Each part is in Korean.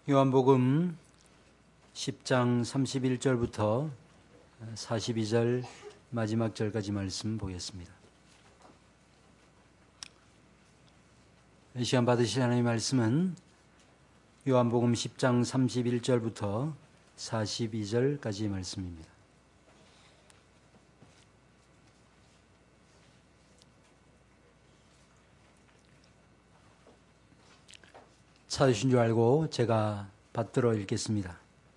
요한복음 10장 31절부터 42절 마지막 절까지 말씀 보겠습니다. 이 시간 받으실 하나님의 말씀은 요한복음 10장 31절부터 42절까지 말씀입니다. 찾으신 줄 알고 제가 받들어 읽겠습니다.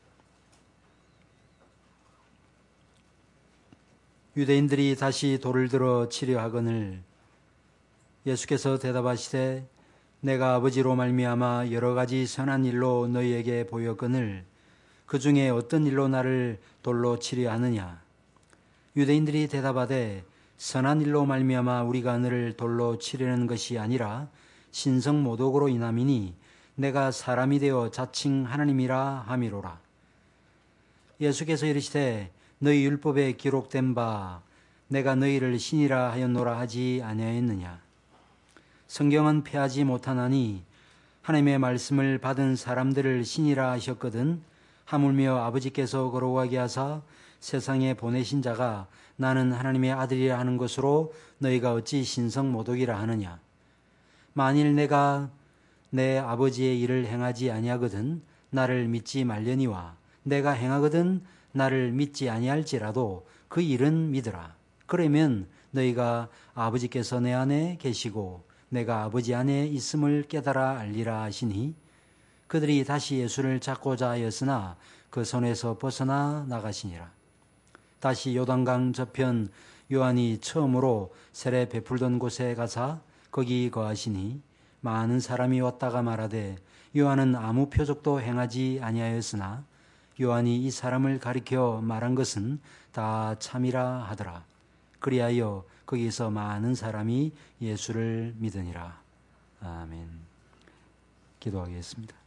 유대인들이 다시 돌을 들어 치려 하거늘 예수께서 대답하시되 내가 아버지로 말미암아 여러 가지 선한 일로 너희에게 보였거늘 그 중에 어떤 일로 나를 돌로 치려 하느냐. 유대인들이 대답하되 선한 일로 말미암아 우리가 너를 돌로 치려는 것이 아니라 신성모독으로 인함이니 내가 사람이 되어 자칭 하나님이라 함이로라. 예수께서 이르시되 너희 율법에 기록된 바 내가 너희를 신이라 하였노라 하지 아니하였느냐. 성경은 폐하지 못하나니 하나님의 말씀을 받은 사람들을 신이라 하셨거든 하물며 아버지께서 거룩하게 하사 세상에 보내신 자가 나는 하나님의 아들이라 하는 것으로 너희가 어찌 신성모독이라 하느냐. 만일 내가 내 아버지의 일을 행하지 아니하거든 나를 믿지 말려니와 내가 행하거든 나를 믿지 아니할지라도 그 일은 믿으라. 그러면 너희가 아버지께서 내 안에 계시고 내가 아버지 안에 있음을 깨달아 알리라 하시니 그들이 다시 예수를 잡고자 하였으나 그 손에서 벗어나 나가시니라. 다시 요단강 저편 요한이 처음으로 세례 베풀던 곳에 가사 거기 거하시니 많은 사람이 왔다가 말하되 요한은 아무 표적도 행하지 아니하였으나 요한이 이 사람을 가리켜 말한 것은 다 참이라 하더라. 그리하여 거기서 많은 사람이 예수를 믿으니라. 아멘. 기도하겠습니다.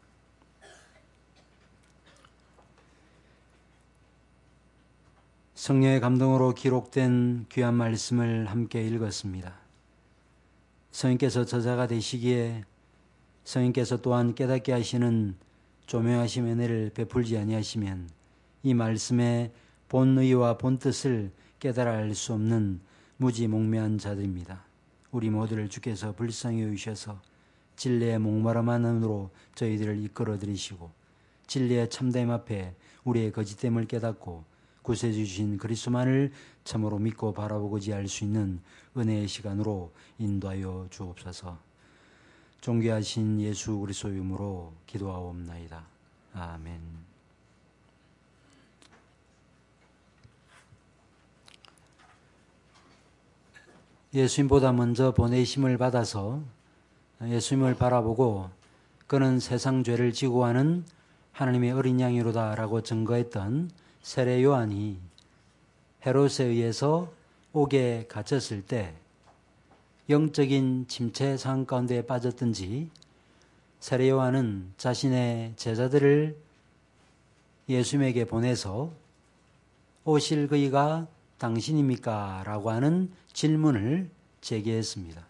성령의 감동으로 기록된 귀한 말씀을 함께 읽었습니다. 성령께서 저자가 되시기에 성령께서 또한 깨닫게 하시는 조명하심 은혜를 베풀지 아니하시면 이 말씀의 본의와 본뜻을 깨달아 알 수 없는 무지몽매한 자들입니다. 우리 모두를 주께서 불쌍히 여기셔서 진리의 목마름함으로 저희들을 이끌어 들이시고 진리의 참됨 앞에 우리의 거짓됨을 깨닫고 구세주 주신 그리스도만을 참으로 믿고 바라보고자 할 수 있는 은혜의 시간으로 인도하여 주옵소서. 존귀하신 예수 그리스도의 이름으로 기도하옵나이다. 아멘. 예수님보다 먼저 보내심을 받아서 예수님을 바라보고 그는 세상 죄를 지고 가는 하나님의 어린 양이로다 라고 증거했던 세례 요한이 헤롯에 의해서 옥에 갇혔을 때 영적인 침체 상황 가운데 빠졌든지 세례 요한은 자신의 제자들을 예수님에게 보내서 오실 그이가 당신입니까? 라고 하는 질문을 제기했습니다.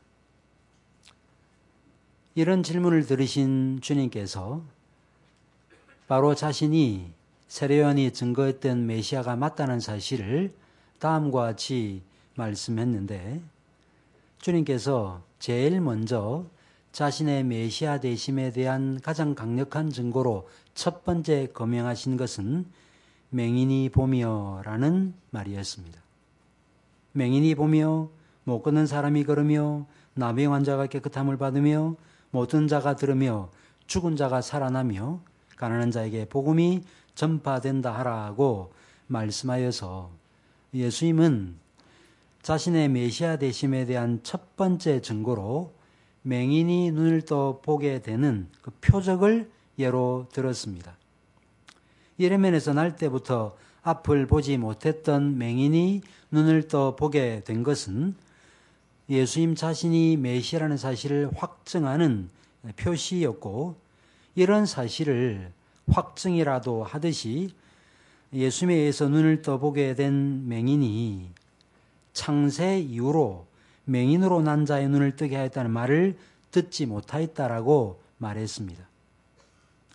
이런 질문을 들으신 주님께서 바로 자신이 세례 요한이 증거했던 메시아가 맞다는 사실을 다음과 같이 말씀했는데 주님께서 제일 먼저 자신의 메시아 되심에 대한 가장 강력한 증거로 첫 번째 거명하신 것은 맹인이 보며 라는 말이었습니다. 맹인이 보며 못 걷는 사람이 걸으며 나병 환자가 깨끗함을 받으며 모든 자가 들으며 죽은 자가 살아나며 가난한 자에게 복음이 전파된다 하라고 말씀하여서 예수님은 자신의 메시아 되심에 대한 첫 번째 증거로 맹인이 눈을 떠 보게 되는 그 표적을 예로 들었습니다. 이러면에서 날 때부터 앞을 보지 못했던 맹인이 눈을 떠 보게 된 것은 예수님 자신이 메시아라는 사실을 확증하는 표시였고 이런 사실을 확증이라도 하듯이 예수님에 의해서 눈을 떠보게 된 맹인이 창세 이후로 맹인으로 난 자의 눈을 뜨게 하였다는 말을 듣지 못하였다라고 말했습니다.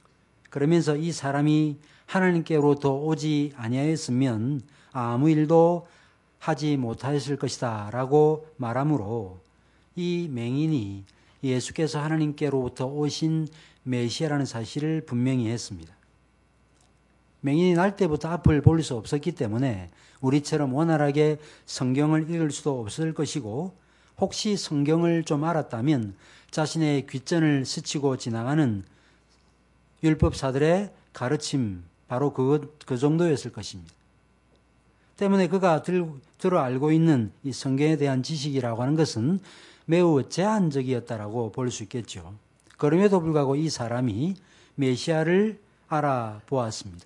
그러면서 이 사람이 하나님께로부터 오지 아니하였으면 아무 일도 하지 못하였을 것이다 라고 말하므로 이 맹인이 예수께서 하나님께로부터 오신 메시아라는 사실을 분명히 했습니다. 맹인이 날 때부터 앞을 볼 수 없었기 때문에 우리처럼 원활하게 성경을 읽을 수도 없을 것이고, 혹시 성경을 좀 알았다면 자신의 귓전을 스치고 지나가는 율법사들의 가르침, 바로 그 정도였을 것입니다. 때문에 그가 들어 알고 있는 이 성경에 대한 지식이라고 하는 것은 매우 제한적이었다라고 볼 수 있겠죠. 그럼에도 불구하고 이 사람이 메시아를 알아보았습니다.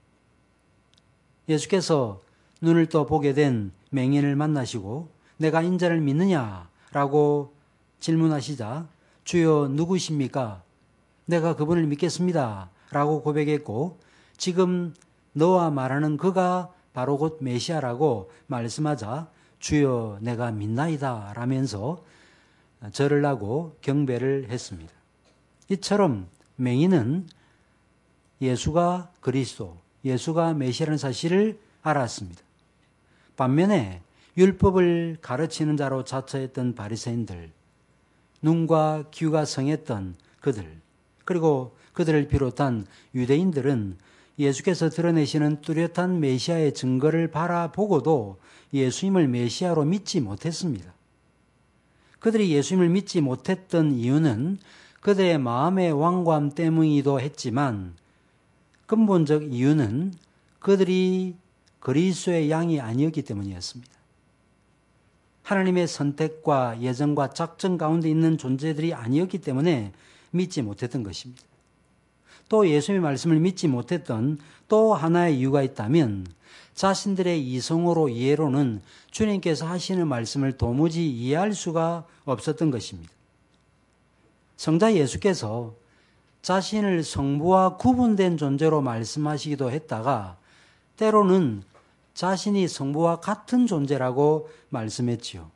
예수께서 눈을 떠 보게 된 맹인을 만나시고 내가 인자를 믿느냐라고 질문하시자 주여 누구십니까? 내가 그분을 믿겠습니다 라고 고백했고, 지금 너와 말하는 그가 바로 곧 메시아라고 말씀하자 주여 내가 믿나이다 라면서 절을 하고 경배를 했습니다. 이처럼 맹인은 예수가 그리스도, 예수가 메시아라는 사실을 알았습니다. 반면에 율법을 가르치는 자로 자처했던 바리새인들, 눈과 귀가 성했던 그들, 그리고 그들을 비롯한 유대인들은 예수께서 드러내시는 뚜렷한 메시아의 증거를 바라보고도 예수님을 메시아로 믿지 못했습니다. 그들이 예수님을 믿지 못했던 이유는 그들의 마음의 완고함 때문이기도 했지만, 근본적 이유는 그들이 그리스도의 양이 아니었기 때문이었습니다. 하나님의 선택과 예정과 작정 가운데 있는 존재들이 아니었기 때문에 믿지 못했던 것입니다. 또 예수님의 말씀을 믿지 못했던 또 하나의 이유가 있다면, 자신들의 이성으로 이해로는 주님께서 하시는 말씀을 도무지 이해할 수가 없었던 것입니다. 성자 예수께서 자신을 성부와 구분된 존재로 말씀하시기도 했다가 때로는 자신이 성부와 같은 존재라고 말씀했지요.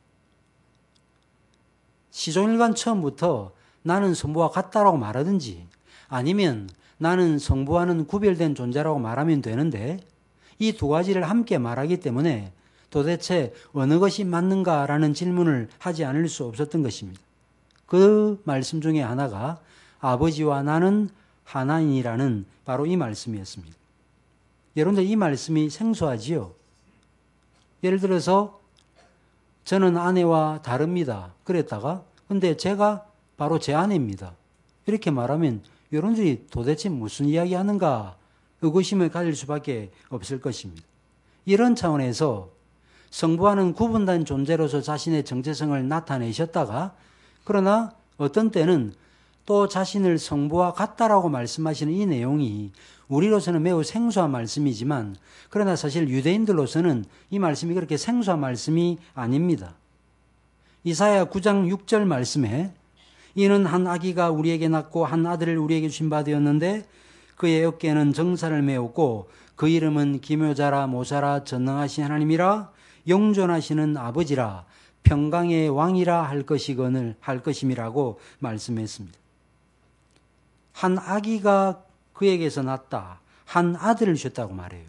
시종일관 처음부터 나는 성부와 같다라고 말하든지 아니면 나는 성부와는 구별된 존재라고 말하면 되는데, 이 두 가지를 함께 말하기 때문에 도대체 어느 것이 맞는가라는 질문을 하지 않을 수 없었던 것입니다. 그 말씀 중에 하나가 아버지와 나는 하나이라는 바로 이 말씀이었습니다. 여러분들 이 말씀이 생소하지요? 예를 들어서 저는 아내와 다릅니다 그랬다가 근데 제가 바로 제 아내입니다 이렇게 말하면 여러분들이 도대체 무슨 이야기 하는가 의구심을 가질 수밖에 없을 것입니다. 이런 차원에서 성부와는 구분된 존재로서 자신의 정체성을 나타내셨다가 그러나 어떤 때는 또 자신을 성부와 같다라고 말씀하시는 이 내용이 우리로서는 매우 생소한 말씀이지만 그러나 사실 유대인들로서는 이 말씀이 그렇게 생소한 말씀이 아닙니다. 이사야 9장 6절 말씀에 이는 한 아기가 우리에게 낳고 한 아들을 우리에게 주신 바 되었는데 그의 어깨에는 정사를 메웠고 그 이름은 기묘자라 모사라 전능하신 하나님이라 영존하시는 아버지라 평강의 왕이라 할 것임이라고 말씀했습니다. 한 아기가 그에게서 낳았다. 한 아들을 주셨다고 말해요.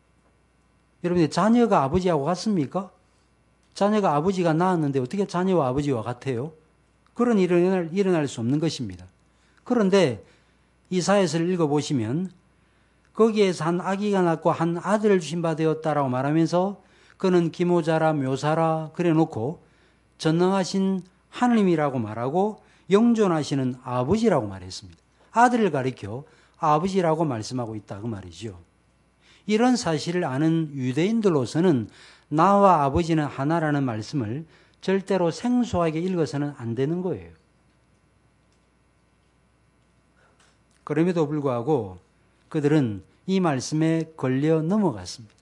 여러분, 자녀가 아버지하고 같습니까? 자녀가 아버지가 낳았는데 어떻게 자녀와 아버지와 같아요? 그런 일은 일어날 수 없는 것입니다. 그런데 이사야서를 읽어보시면 거기에서 한 아기가 낳고 한 아들을 주신 바 되었다라고 말하면서 그는 기모자라 묘사라 그래놓고 전능하신 하느님이라고 말하고 영존하시는 아버지라고 말했습니다. 아들을 가리켜 아버지라고 말씀하고 있다 그 말이죠. 이런 사실을 아는 유대인들로서는 나와 아버지는 하나라는 말씀을 절대로 생소하게 읽어서는 안 되는 거예요. 그럼에도 불구하고 그들은 이 말씀에 걸려 넘어갔습니다.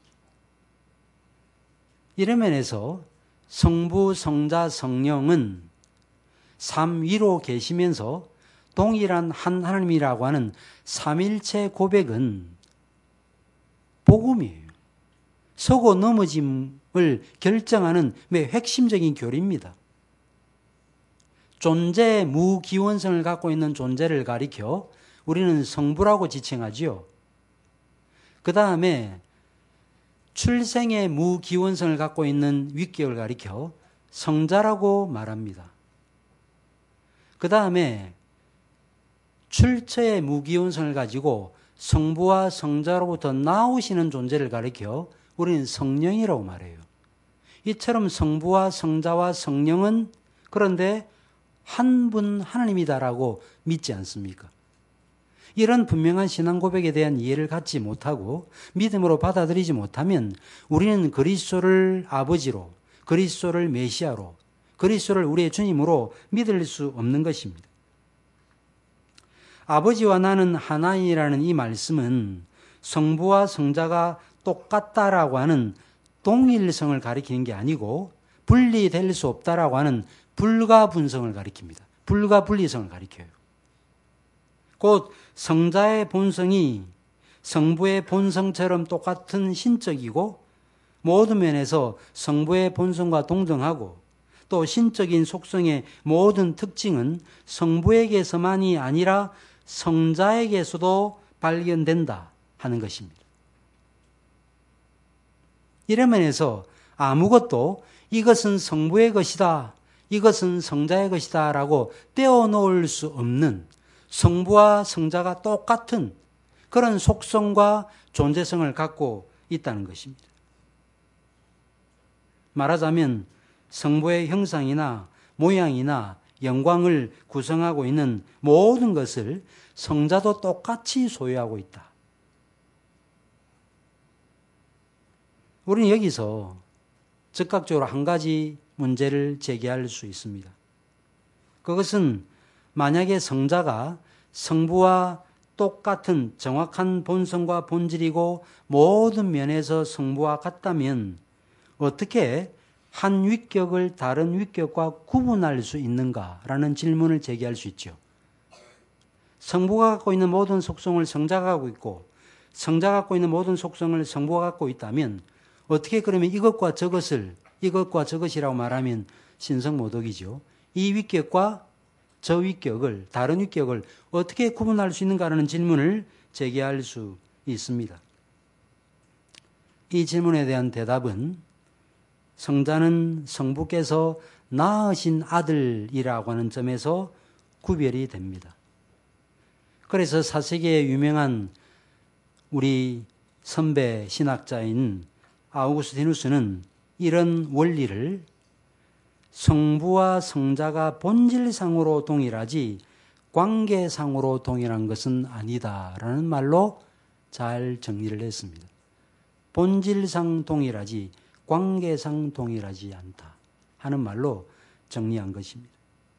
이런 면에서 성부, 성자, 성령은 삼위로 계시면서 동일한 한 하나님이라고 하는 삼일체 고백은 복음이에요. 서고 넘어짐을 결정하는 매우 핵심적인 교리입니다. 존재의 무기원성을 갖고 있는 존재를 가리켜 우리는 성부라고 지칭하지요. 그 다음에 출생의 무기원성을 갖고 있는 윗격을 가리켜 성자라고 말합니다. 그 다음에 출처의 무기원성을 가지고 성부와 성자로부터 나오시는 존재를 가리켜 우리는 성령이라고 말해요. 이처럼 성부와 성자와 성령은 그런데 한 분 하나님이다라고 믿지 않습니까? 이런 분명한 신앙 고백에 대한 이해를 갖지 못하고 믿음으로 받아들이지 못하면 우리는 그리스도를 아버지로, 그리스도를 메시아로, 그리스도를 우리의 주님으로 믿을 수 없는 것입니다. 아버지와 나는 하나이라는 이 말씀은 성부와 성자가 똑같다라고 하는 동일성을 가리키는 게 아니고 분리될 수 없다라고 하는 불가분성을 가리킵니다. 불가분리성을 가리켜요. 곧 성자의 본성이 성부의 본성처럼 똑같은 신적이고 모든 면에서 성부의 본성과 동등하고 또 신적인 속성의 모든 특징은 성부에게서만이 아니라 성자에게서도 발견된다 하는 것입니다. 이런 면에서 아무것도 이것은 성부의 것이다, 이것은 성자의 것이다 라고 떼어놓을 수 없는 성부와 성자가 똑같은 그런 속성과 존재성을 갖고 있다는 것입니다. 말하자면 성부의 형상이나 모양이나 영광을 구성하고 있는 모든 것을 성자도 똑같이 소유하고 있다. 우리는 여기서 즉각적으로 한 가지 문제를 제기할 수 있습니다. 그것은 만약에 성자가 성부와 똑같은 정확한 본성과 본질이고 모든 면에서 성부와 같다면 어떻게 한 위격을 다른 위격과 구분할 수 있는가라는 질문을 제기할 수 있죠. 성부가 갖고 있는 모든 속성을 성자가 갖고 있고 성자가 갖고 있는 모든 속성을 성부가 갖고 있다면 어떻게 그러면 이것과 저것이라고 말하면 신성모독이죠. 이 위격과 저 위격을, 다른 위격을 어떻게 구분할 수 있는가라는 질문을 제기할 수 있습니다. 이 질문에 대한 대답은 성자는 성부께서 낳으신 아들이라고 하는 점에서 구별이 됩니다. 그래서 4세기에 유명한 우리 선배 신학자인 아우구스티누스는 이런 원리를 성부와 성자가 본질상으로 동일하지 관계상으로 동일한 것은 아니다라는 말로 잘 정리를 했습니다. 본질상 동일하지 관계상 동일하지 않다 하는 말로 정리한 것입니다.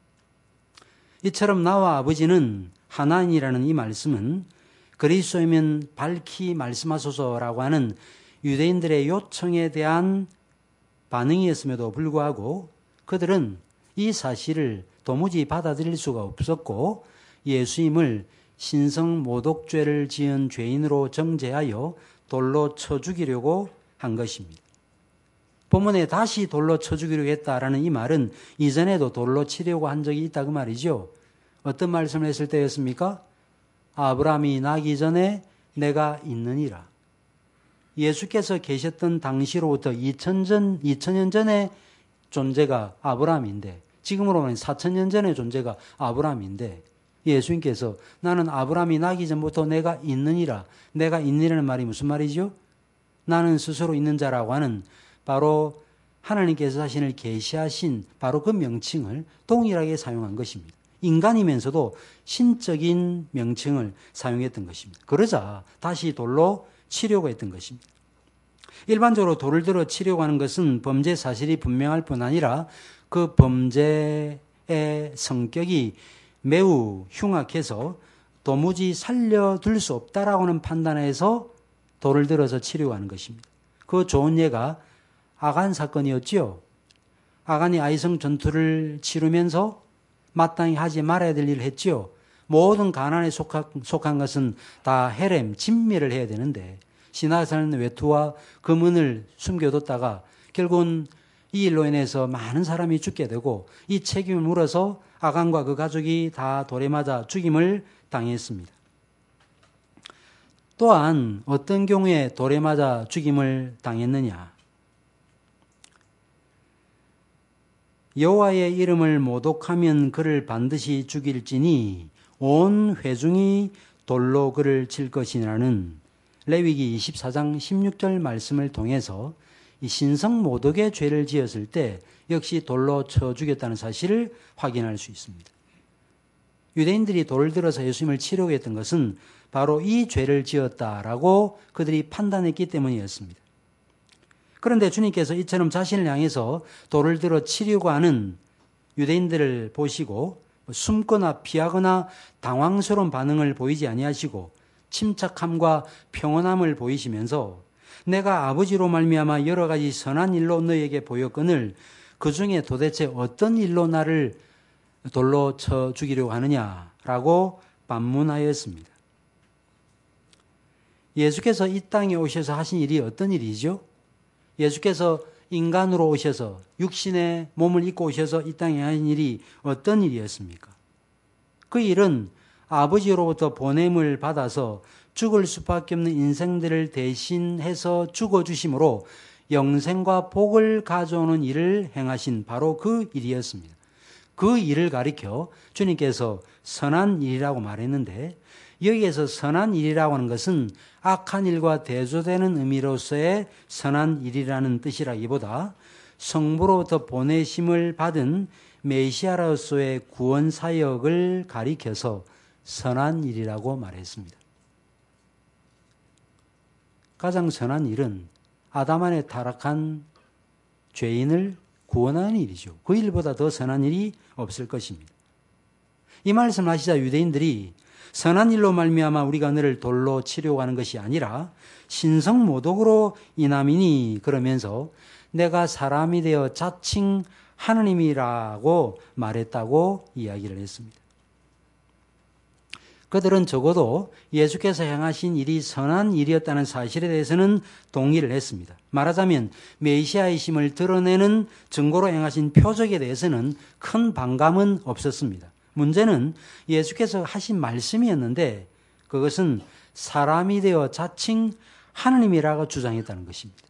이처럼 나와 아버지는 하나이라는 이 말씀은 그리스도이면 밝히 말씀하소서라고 하는 유대인들의 요청에 대한 반응이었음에도 불구하고 그들은 이 사실을 도무지 받아들일 수가 없었고 예수님을 신성모독죄를 지은 죄인으로 정죄하여 돌로 쳐 죽이려고 한 것입니다. 본문에 다시 돌로 쳐 죽이려고 했다라는 이 말은 이전에도 돌로 치려고 한 적이 있다 그 말이죠. 어떤 말씀을 했을 때였습니까? 아브라함이 나기 전에 내가 있느니라. 예수께서 계셨던 당시로부터 2000년 전의 존재가 아브라함인데 지금으로 보면 4000년 전의 존재가 아브라함인데 예수님께서 나는 아브라함이 나기 전부터 내가 있느니라. 내가 있느니라는 말이 무슨 말이죠? 나는 스스로 있는 자라고 하는 바로 하나님께서 자신을 계시하신 바로 그 명칭을 동일하게 사용한 것입니다. 인간이면서도 신적인 명칭을 사용했던 것입니다. 그러자 다시 돌로 치려고 했던 것입니다. 일반적으로 돌을 들어 치려고 하는 것은 범죄 사실이 분명할 뿐 아니라 그 범죄의 성격이 매우 흉악해서 도무지 살려둘 수 없다라고 하는 판단에서 돌을 들어서 치려고 하는 것입니다. 그 좋은 예가 아간 사건이었지요. 아간이 아이성 전투를 치르면서 마땅히 하지 말아야 될 일을 했지요. 모든 가난에 속한 것은 다 헤렘, 진미를 해야 되는데 시나사는 외투와 금은을 숨겨뒀다가 결국은 이 일로 인해서 많은 사람이 죽게 되고 이 책임을 물어서 아간과 그 가족이 다 돌에 맞아 죽임을 당했습니다. 또한 어떤 경우에 돌에 맞아 죽임을 당했느냐? 여호와의 이름을 모독하면 그를 반드시 죽일지니 온 회중이 돌로 그를 칠 것이라는 레위기 24장 16절 말씀을 통해서 이 신성 모독의 죄를 지었을 때 역시 돌로 쳐 죽였다는 사실을 확인할 수 있습니다. 유대인들이 돌을 들어서 예수님을 치려고 했던 것은 바로 이 죄를 지었다라고 그들이 판단했기 때문이었습니다. 그런데 주님께서 이처럼 자신을 향해서 돌을 들어 치려고 하는 유대인들을 보시고 숨거나 피하거나 당황스러운 반응을 보이지 아니하시고 침착함과 평온함을 보이시면서 내가 아버지로 말미암아 여러 가지 선한 일로 너에게 보였거늘 그 중에 도대체 어떤 일로 나를 돌로 쳐 죽이려고 하느냐라고 반문하였습니다. 예수께서 이 땅에 오셔서 하신 일이 어떤 일이죠? 예수께서 인간으로 오셔서 육신의 몸을 입고 오셔서 이 땅에 하신 일이 어떤 일이었습니까? 그 일은 아버지로부터 보냄을 받아서 죽을 수밖에 없는 인생들을 대신해서 죽어주심으로 영생과 복을 가져오는 일을 행하신 바로 그 일이었습니다. 그 일을 가리켜 주님께서 선한 일이라고 말했는데 여기에서 선한 일이라고 하는 것은 악한 일과 대조되는 의미로서의 선한 일이라는 뜻이라기보다 성부로부터 보내심을 받은 메시아로서의 구원 사역을 가리켜서 선한 일이라고 말했습니다. 가장 선한 일은 아담 안에 타락한 죄인을 구원하는 일이죠. 그 일보다 더 선한 일이 없을 것입니다. 이 말씀을 하시자 유대인들이 선한 일로 말미암아 우리가 너를 돌로 치려고 하는 것이 아니라 신성모독으로 인함이니 그러면서 내가 사람이 되어 자칭 하느님이라고 말했다고 이야기를 했습니다. 그들은 적어도 예수께서 행하신 일이 선한 일이었다는 사실에 대해서는 동의를 했습니다. 말하자면 메시아이심을 드러내는 증거로 행하신 표적에 대해서는 큰 반감은 없었습니다. 문제는 예수께서 하신 말씀이었는데 그것은 사람이 되어 자칭 하느님이라고 주장했다는 것입니다.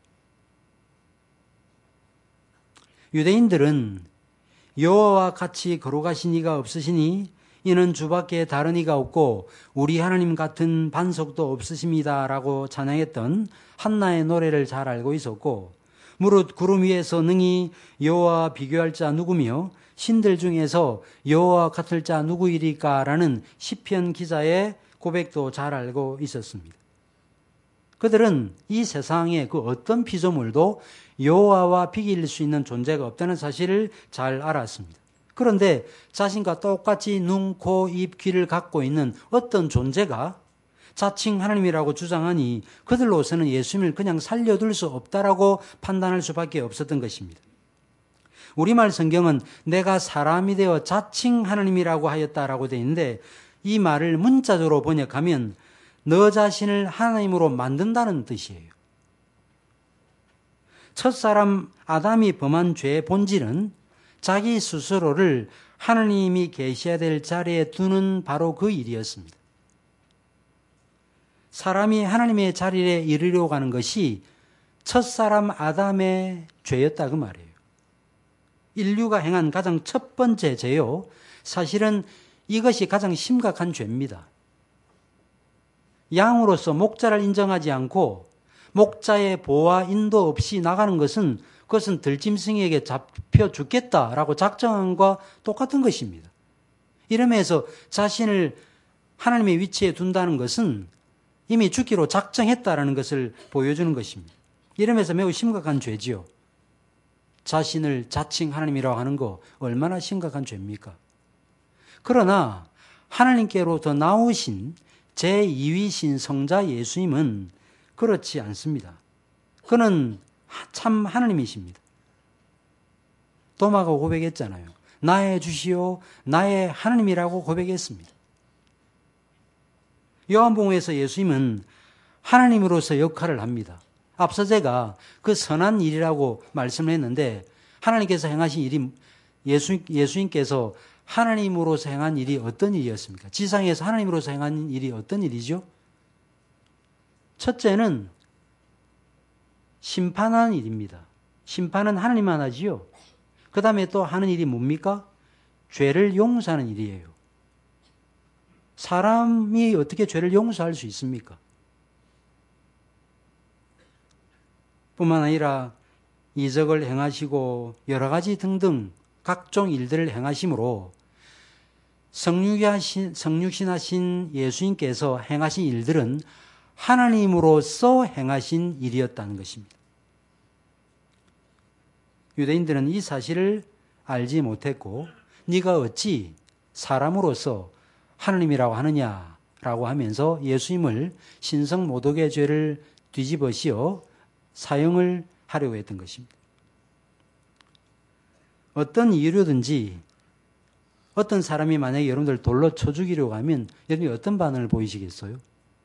유대인들은 여호와와 같이 거룩하신 이가 없으시니 이는 주밖에 다른 이가 없고 우리 하나님 같은 반석도 없으십니다라고 찬양했던 한나의 노래를 잘 알고 있었고 무릇 구름 위에서 능히 여호와와 비교할 자 누구며 신들 중에서 여호와와 같을 자 누구이리까라는 시편 기자의 고백도 잘 알고 있었습니다. 그들은 이 세상에 그 어떤 피조물도 여호와와 비길 수 있는 존재가 없다는 사실을 잘 알았습니다. 그런데 자신과 똑같이 눈, 코, 입, 귀를 갖고 있는 어떤 존재가 자칭 하나님이라고 주장하니 그들로서는 예수님을 그냥 살려둘 수 없다라고 판단할 수밖에 없었던 것입니다. 우리말 성경은 내가 사람이 되어 자칭 하나님이라고 하였다라고 되어 있는데 이 말을 문자적으로 번역하면 너 자신을 하나님으로 만든다는 뜻이에요. 첫사람 아담이 범한 죄의 본질은 자기 스스로를 하나님이 계셔야 될 자리에 두는 바로 그 일이었습니다. 사람이 하나님의 자리에 이르려고 하는 것이 첫사람 아담의 죄였다 그 말이에요. 인류가 행한 가장 첫 번째 죄요. 사실은 이것이 가장 심각한 죄입니다. 양으로서 목자를 인정하지 않고 목자의 보호와 인도 없이 나가는 것은 그것은 들짐승에게 잡혀 죽겠다라고 작정한 것과 똑같은 것입니다. 이러면서 자신을 하나님의 위치에 둔다는 것은 이미 죽기로 작정했다라는 것을 보여주는 것입니다. 이러면서 매우 심각한 죄지요. 자신을 자칭 하나님이라고 하는 거 얼마나 심각한 죄입니까? 그러나 하나님께로부터 나오신 제2위신 성자 예수님은 그렇지 않습니다. 그는 참 하나님이십니다. 도마가 고백했잖아요. 나의 주시오 나의 하나님이라고 고백했습니다. 요한복음에서 예수님은 하나님으로서 역할을 합니다. 앞서 제가 그 선한 일이라고 말씀을 했는데 하나님께서 행하신 일이 예수님께서 하나님으로서 행한 일이 어떤 일이었습니까? 지상에서 하나님으로서 행한 일이 어떤 일이죠? 첫째는 심판하는 일입니다. 심판은 하나님만 하지요. 그 다음에 또 하는 일이 뭡니까? 죄를 용서하는 일이에요. 사람이 어떻게 죄를 용서할 수 있습니까? 뿐만 아니라 이적을 행하시고 여러 가지 등등 각종 일들을 행하심으로 성육신하신 예수님께서 행하신 일들은 하나님으로서 행하신 일이었다는 것입니다. 유대인들은 이 사실을 알지 못했고 네가 어찌 사람으로서 하나님이라고 하느냐라고 하면서 예수님을 신성모독의 죄를 뒤집어 씌워 사형을 하려고 했던 것입니다. 어떤 이유로든지 어떤 사람이 만약에 여러분들 돌로 쳐 죽이려고 하면 여러분이 어떤 반응을 보이시겠어요?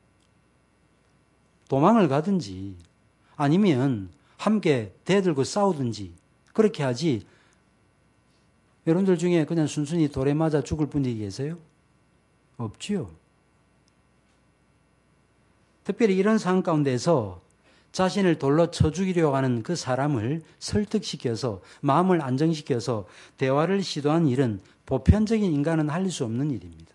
도망을 가든지 아니면 함께 대들고 싸우든지 그렇게 하지 여러분들 중에 그냥 순순히 돌에 맞아 죽을 분이 계세요? 없지요. 특별히 이런 상황 가운데서 자신을 돌로 쳐 죽이려고 하는 그 사람을 설득시켜서 마음을 안정시켜서 대화를 시도한 일은 보편적인 인간은 할 수 없는 일입니다.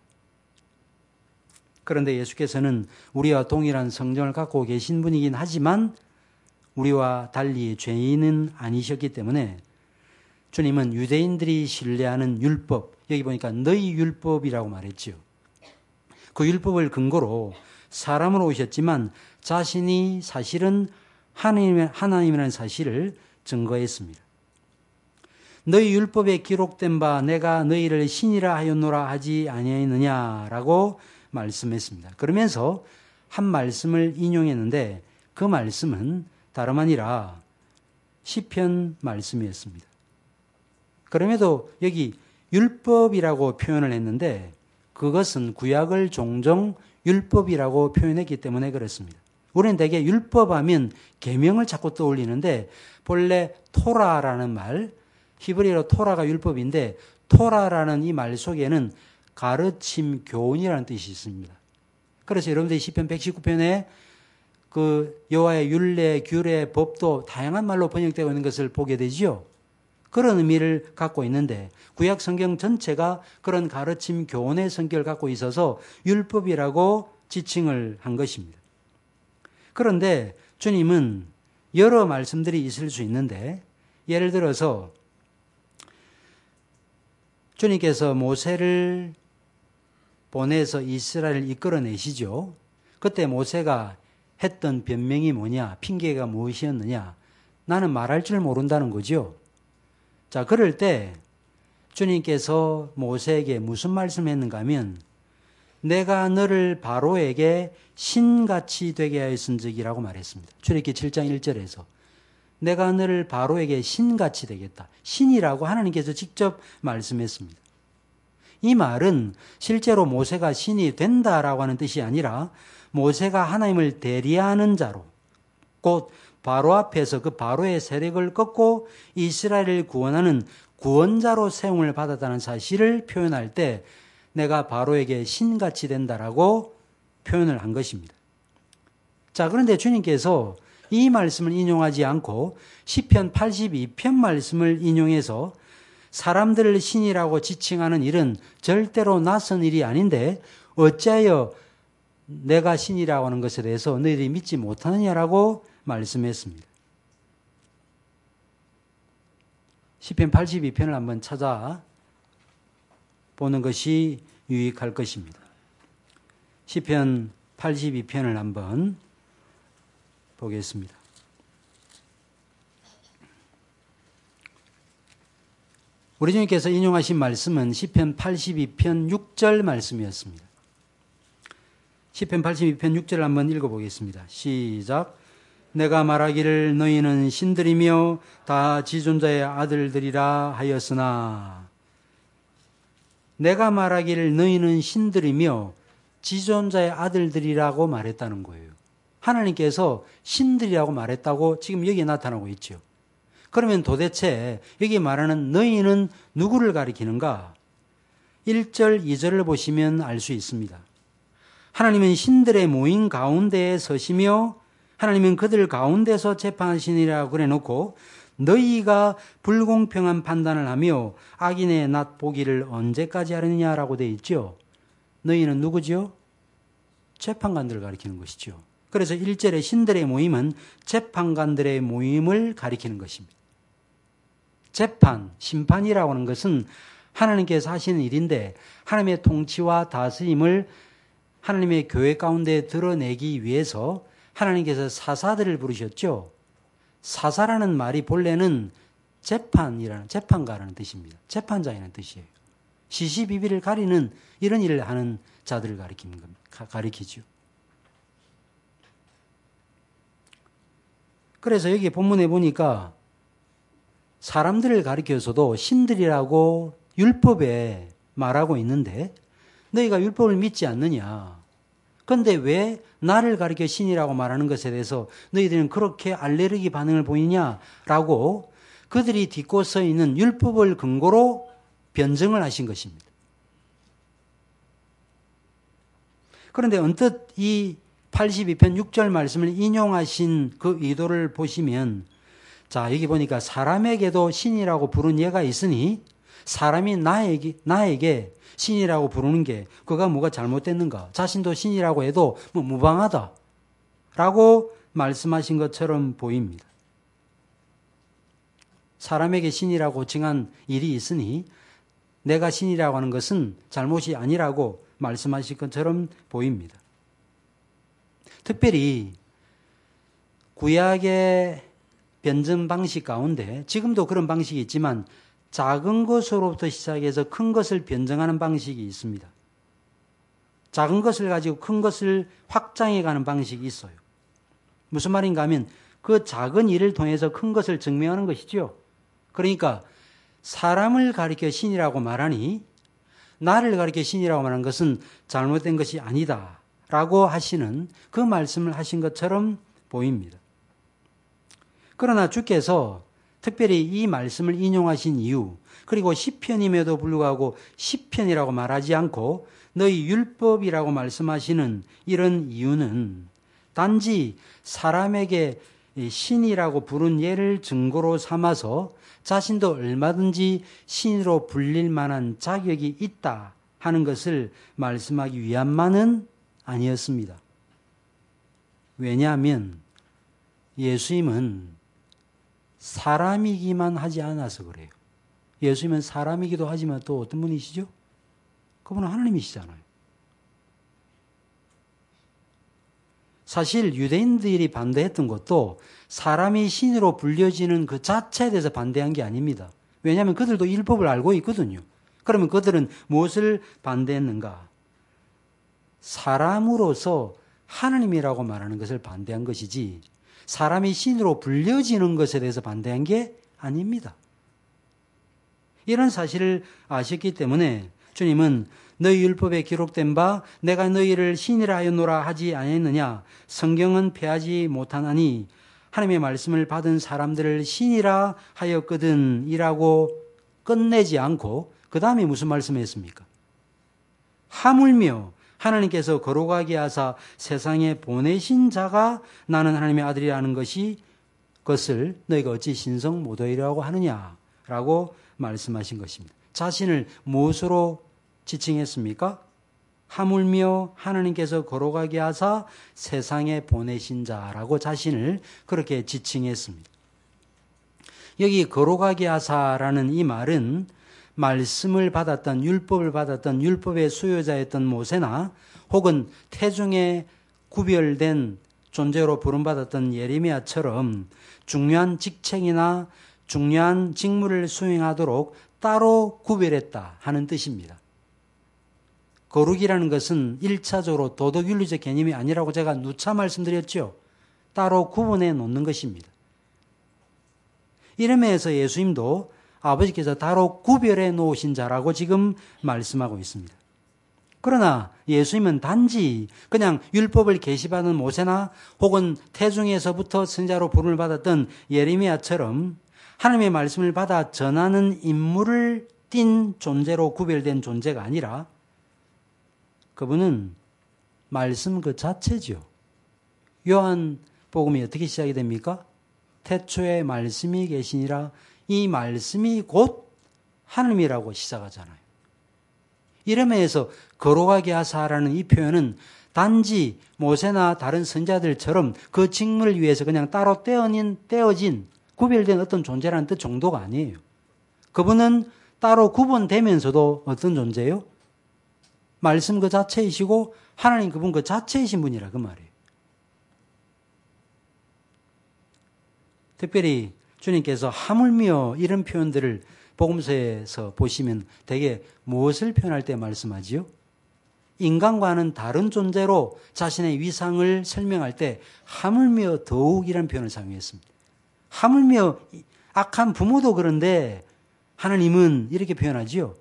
그런데 예수께서는 우리와 동일한 성정을 갖고 계신 분이긴 하지만 우리와 달리 죄인은 아니셨기 때문에 주님은 유대인들이 신뢰하는 율법, 여기 보니까 너희 율법이라고 말했죠. 그 율법을 근거로 사람으로 오셨지만 자신이 사실은 하나님이라는 사실을 증거했습니다. 너희 율법에 기록된 바 내가 너희를 신이라 하였노라 하지 아니하였느냐라고 말씀했습니다. 그러면서 한 말씀을 인용했는데 그 말씀은 다름 아니라 시편 말씀이었습니다. 그럼에도 여기 율법이라고 표현을 했는데 그것은 구약을 종종 율법이라고 표현했기 때문에 그렇습니다. 우리는 대개 율법하면 계명을 자꾸 떠올리는데 본래 토라라는 말, 히브리어로 토라가 율법인데 토라라는 이 말 속에는 가르침, 교훈이라는 뜻이 있습니다. 그래서 여러분들이 시편 119편에 그 여호와의 율례, 규례, 법도 다양한 말로 번역되고 있는 것을 보게 되지요. 그런 의미를 갖고 있는데 구약 성경 전체가 그런 가르침, 교훈의 성격을 갖고 있어서 율법이라고 지칭을 한 것입니다. 그런데 주님은 여러 말씀들이 있을 수 있는데 예를 들어서 주님께서 모세를 보내서 이스라엘을 이끌어내시죠. 그때 모세가 했던 변명이 뭐냐, 핑계가 무엇이었느냐, 나는 말할 줄 모른다는 거죠. 자, 그럴 때 주님께서 모세에게 무슨 말씀했는가 하면 내가 너를 바로에게 신같이 되게 하였은즉이라고 말했습니다. 출애굽기 7장 1절에서 내가 너를 바로에게 신같이 되겠다. 신이라고 하나님께서 직접 말씀했습니다. 이 말은 실제로 모세가 신이 된다라고 하는 뜻이 아니라 모세가 하나님을 대리하는 자로 곧 바로 앞에서 그 바로의 세력을 꺾고 이스라엘을 구원하는 구원자로 세움을 받았다는 사실을 표현할 때 내가 바로에게 신같이 된다라고 표현을 한 것입니다. 자, 그런데 주님께서 이 말씀을 인용하지 않고 시편 82편 말씀을 인용해서 사람들을 신이라고 지칭하는 일은 절대로 낯선 일이 아닌데 어찌하여 내가 신이라고 하는 것에 대해서 너희들이 믿지 못하느냐라고 말씀했습니다. 시편 82편을 한번 찾아보는 것이 유익할 것입니다. 시편 82편을 한번 보겠습니다. 우리 주님께서 인용하신 말씀은 시편 82편 6절 말씀이었습니다. 시편 82편 6절을 한번 읽어보겠습니다. 시작. 내가 말하기를 너희는 신들이며 다 지존자의 아들들이라 하였으나 내가 말하기를 너희는 신들이며 지존자의 아들들이라고 말했다는 거예요. 하나님께서 신들이라고 말했다고 지금 여기에 나타나고 있죠. 그러면 도대체 여기 말하는 너희는 누구를 가리키는가? 1절, 2절을 보시면 알 수 있습니다. 하나님은 신들의 모임 가운데에 서시며 하나님은 그들 가운데서 재판하시니라고 그래놓고 너희가 불공평한 판단을 하며 악인의 낫 보기를 언제까지 하느냐라고 되어 있죠. 너희는 누구죠? 재판관들을 가리키는 것이죠. 그래서 1절의 신들의 모임은 재판관들의 모임을 가리키는 것입니다. 재판, 심판이라고 하는 것은 하나님께서 하시는 일인데 하나님의 통치와 다스림을 하나님의 교회 가운데 드러내기 위해서 하나님께서 사사들을 부르셨죠. 사사라는 말이 본래는 재판가라는 뜻입니다. 재판자라는 뜻이에요. 시시비비를 가리는 이런 일을 하는 자들을 가리키죠. 그래서 여기 본문에 보니까 사람들을 가리켜서도 신들이라고 율법에 말하고 있는데 너희가 율법을 믿지 않느냐. 그런데 왜 나를 가리켜 신이라고 말하는 것에 대해서 너희들은 그렇게 알레르기 반응을 보이냐라고 그들이 딛고 서 있는 율법을 근거로 변증을 하신 것입니다. 그런데 언뜻 이 82편 6절 말씀을 인용하신 그 의도를 보시면 자, 여기 보니까 사람에게도 신이라고 부른 예가 있으니 사람이 나에게 신이라고 부르는 게 그가 뭐가 잘못됐는가? 자신도 신이라고 해도 뭐 무방하다 라고 말씀하신 것처럼 보입니다. 사람에게 신이라고 칭한 일이 있으니 내가 신이라고 하는 것은 잘못이 아니라고 말씀하신 것처럼 보입니다. 특별히 구약의 변증 방식 가운데 지금도 그런 방식이 있지만 작은 것으로부터 시작해서 큰 것을 변증하는 방식이 있습니다. 작은 것을 가지고 큰 것을 확장해가는 방식이 있어요. 무슨 말인가 하면 그 작은 일을 통해서 큰 것을 증명하는 것이죠. 그러니까 사람을 가리켜 신이라고 말하니 나를 가리켜 신이라고 말하는 것은 잘못된 것이 아니다 라고 하시는 그 말씀을 하신 것처럼 보입니다. 그러나 주께서 특별히 이 말씀을 인용하신 이유, 그리고 시편임에도 불구하고 시편이라고 말하지 않고 너희 율법이라고 말씀하시는 이런 이유는 단지 사람에게 신이라고 부른 예를 증거로 삼아서 자신도 얼마든지 신으로 불릴 만한 자격이 있다 하는 것을 말씀하기 위함만은 아니었습니다. 왜냐하면 예수님은 사람이기만 하지 않아서 그래요. 예수님은 사람이기도 하지만 또 어떤 분이시죠? 그분은 하나님이시잖아요. 사실 유대인들이 반대했던 것도 사람이 신으로 불려지는 그 자체에 대해서 반대한 게 아닙니다. 왜냐하면 그들도 율법을 알고 있거든요. 그러면 그들은 무엇을 반대했는가? 사람으로서 하나님이라고 말하는 것을 반대한 것이지 사람이 신으로 불려지는 것에 대해서 반대한 게 아닙니다. 이런 사실을 아셨기 때문에 주님은 너희 율법에 기록된 바 내가 너희를 신이라 하였노라 하지 아니했느냐. 성경은 폐하지 못하나니 하나님의 말씀을 받은 사람들을 신이라 하였거든 이라고 끝내지 않고 그 다음에 무슨 말씀을 했습니까? 하물며 하나님께서 거룩하게 하사 세상에 보내신 자가 나는 하나님의 아들이라는 것을 너희가 어찌 신성 모독이라고 하느냐라고 말씀하신 것입니다. 자신을 무엇으로 지칭했습니까? 하물며 하나님께서 거룩하게 하사 세상에 보내신 자라고 자신을 그렇게 지칭했습니다. 여기 거룩하게 하사라는 이 말은 말씀을 받았던 율법을 받았던 율법의 수요자였던 모세나 혹은 태중에 구별된 존재로 부름받았던 예레미야처럼 중요한 직책이나 중요한 직무를 수행하도록 따로 구별했다 하는 뜻입니다. 거룩이라는 것은 1차적으로 도덕윤리적 개념이 아니라고 제가 누차 말씀드렸죠. 따로 구분해 놓는 것입니다. 이름에서 예수님도 아버지께서 따로 구별해 놓으신 자라고 지금 말씀하고 있습니다. 그러나 예수님은 단지 그냥 율법을 계시받은 모세나 혹은 태중에서부터 선자로 부름을 받았던 예레미야처럼 하나님의 말씀을 받아 전하는 임무를 띈 존재로 구별된 존재가 아니라 그분은 말씀 그 자체죠. 요한복음이 어떻게 시작이 됩니까? 태초에 말씀이 계시니라. 이 말씀이 곧 하나님이라고 시작하잖아요. 이러면서 거룩하게 하사라는 이 표현은 단지 모세나 다른 선자들처럼 그 직무를 위해서 그냥 따로 떼어진 구별된 어떤 존재라는 뜻 정도가 아니에요. 그분은 따로 구분되면서도 어떤 존재예요? 말씀 그 자체이시고 하나님 그분 그 자체이신 분이라 그 말이에요. 특별히 주님께서 하물며 이런 표현들을 복음서에서 보시면 대개 무엇을 표현할 때 말씀하지요? 인간과는 다른 존재로 자신의 위상을 설명할 때 하물며 더욱이라는 표현을 사용했습니다. 하물며 악한 부모도 그런데 하나님은 이렇게 표현하지요.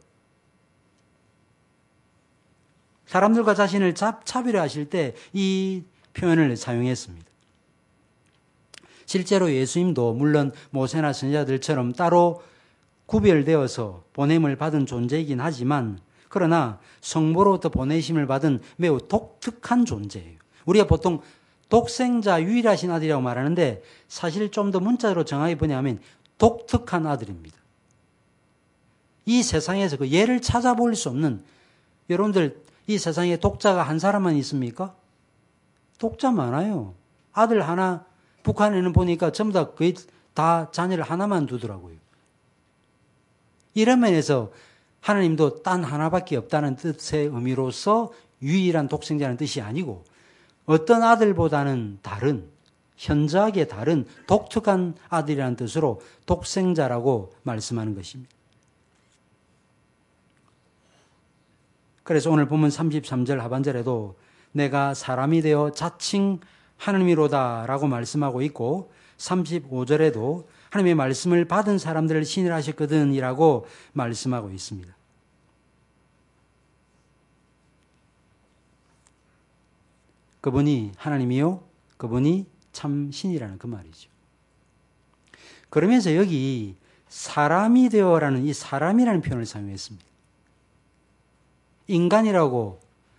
사람들과 자신을 차별하실 때 이 표현을 사용했습니다. 실제로 예수님도 물론 모세나 선지자들처럼 따로 구별되어서 보냄을 받은 존재이긴 하지만 그러나 성부로부터 보내심을 받은 매우 독특한 존재예요. 우리가 보통 독생자 유일하신 아들이라고 말하는데 사실 좀 더 문자로 정확히 뭐냐면 독특한 아들입니다. 이 세상에서 그 예를 찾아볼 수 없는, 여러분들 이 세상에 독자가 한 사람만 있습니까? 독자 많아요. 아들 하나, 북한에는 보니까 전부 다 거의 다 자녀를 하나만 두더라고요. 이런 면에서 하나님도 딴 하나밖에 없다는 뜻의 의미로서 유일한 독생자라는 뜻이 아니고 어떤 아들보다는 다른, 현저하게 다른 독특한 아들이라는 뜻으로 독생자라고 말씀하는 것입니다. 그래서 오늘 본문 33절 하반절에도 내가 사람이 되어 자칭 하나님이로다 라고 말씀하고 있고 35절에도 하나님의 말씀을 받은 사람들을 신이라 하셨거든 이라고 말씀하고 있습니다. 그분이 하나님이요, 그분이 참 신이라는 그 말이죠. 그러면서 여기 사람이 되어라는 이 사람이라는 표현을 사용했습니다. 인간이라고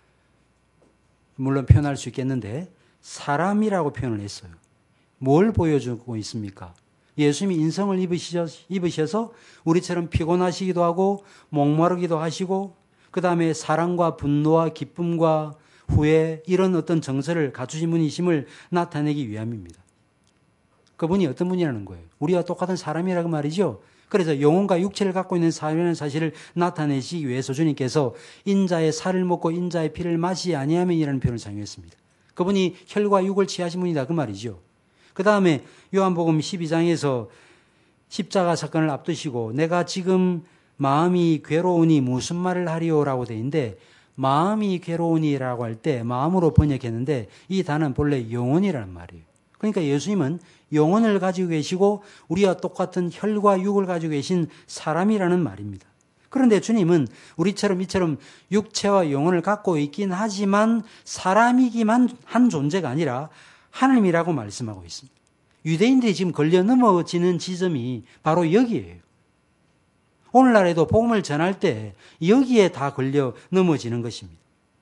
물론 표현할 수 있겠는데 사람이라고 표현을 했어요. 뭘 보여주고 있습니까? 예수님이 인성을 입으셔서 우리처럼 피곤하시기도 하고 목마르기도 하시고 그 다음에 사랑과 분노와 기쁨과 후회 이런 어떤 정서를 갖추신 분이심을 나타내기 위함입니다. 그분이 어떤 분이라는 거예요? 우리와 똑같은 사람이라고 말이죠. 그래서 영혼과 육체를 갖고 있는 사람이라는 사실을 나타내시기 위해서 주님께서 인자의 살을 먹고 인자의 피를 마시 아니하면이라는 표현을 사용했습니다. 그분이 혈과 육을 취하신 분이다 그 말이죠. 그 다음에 요한복음 12장에서 십자가 사건을 앞두시고 내가 지금 마음이 괴로우니 무슨 말을 하리오라고 돼 있는데 마음이 괴로우니라고 할 때 마음으로 번역했는데 이 단어는 본래 영혼이라는 말이에요. 그러니까 예수님은 영혼을 가지고 계시고 우리와 똑같은 혈과 육을 가지고 계신 사람이라는 말입니다. 그런데 주님은 우리처럼 이처럼 육체와 영혼을 갖고 있긴 하지만 사람이기만 한 존재가 아니라 하나님이라고 말씀하고 있습니다. 유대인들이 지금 걸려 넘어지는 지점이 바로 여기에요. 오늘날에도 복음을 전할 때 여기에 다 걸려 넘어지는 것입니다.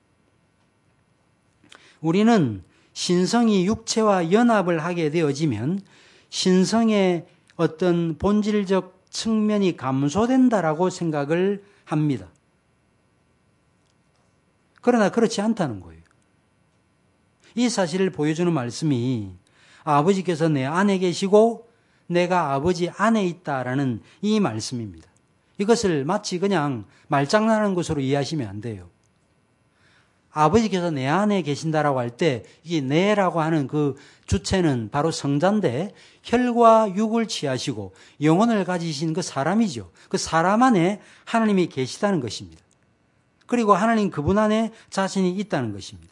우리는 신성이 육체와 연합을 하게 되어지면 신성의 어떤 본질적 측면이 감소된다라고 생각을 합니다. 그러나 그렇지 않다는 거예요. 이 사실을 보여주는 말씀이 아버지께서 내 안에 계시고 내가 아버지 안에 있다라는 이 말씀입니다. 이것을 마치 그냥 말장난하는 것으로 이해하시면 안 돼요. 아버지께서 내 안에 계신다라고 할 때 이 내라고 하는 그 주체는 바로 성자인데 혈과 육을 취하시고 영혼을 가지신 그 사람이죠. 그 사람 안에 하나님이 계시다는 것입니다. 그리고 하나님 그분 안에 자신이 있다는 것입니다.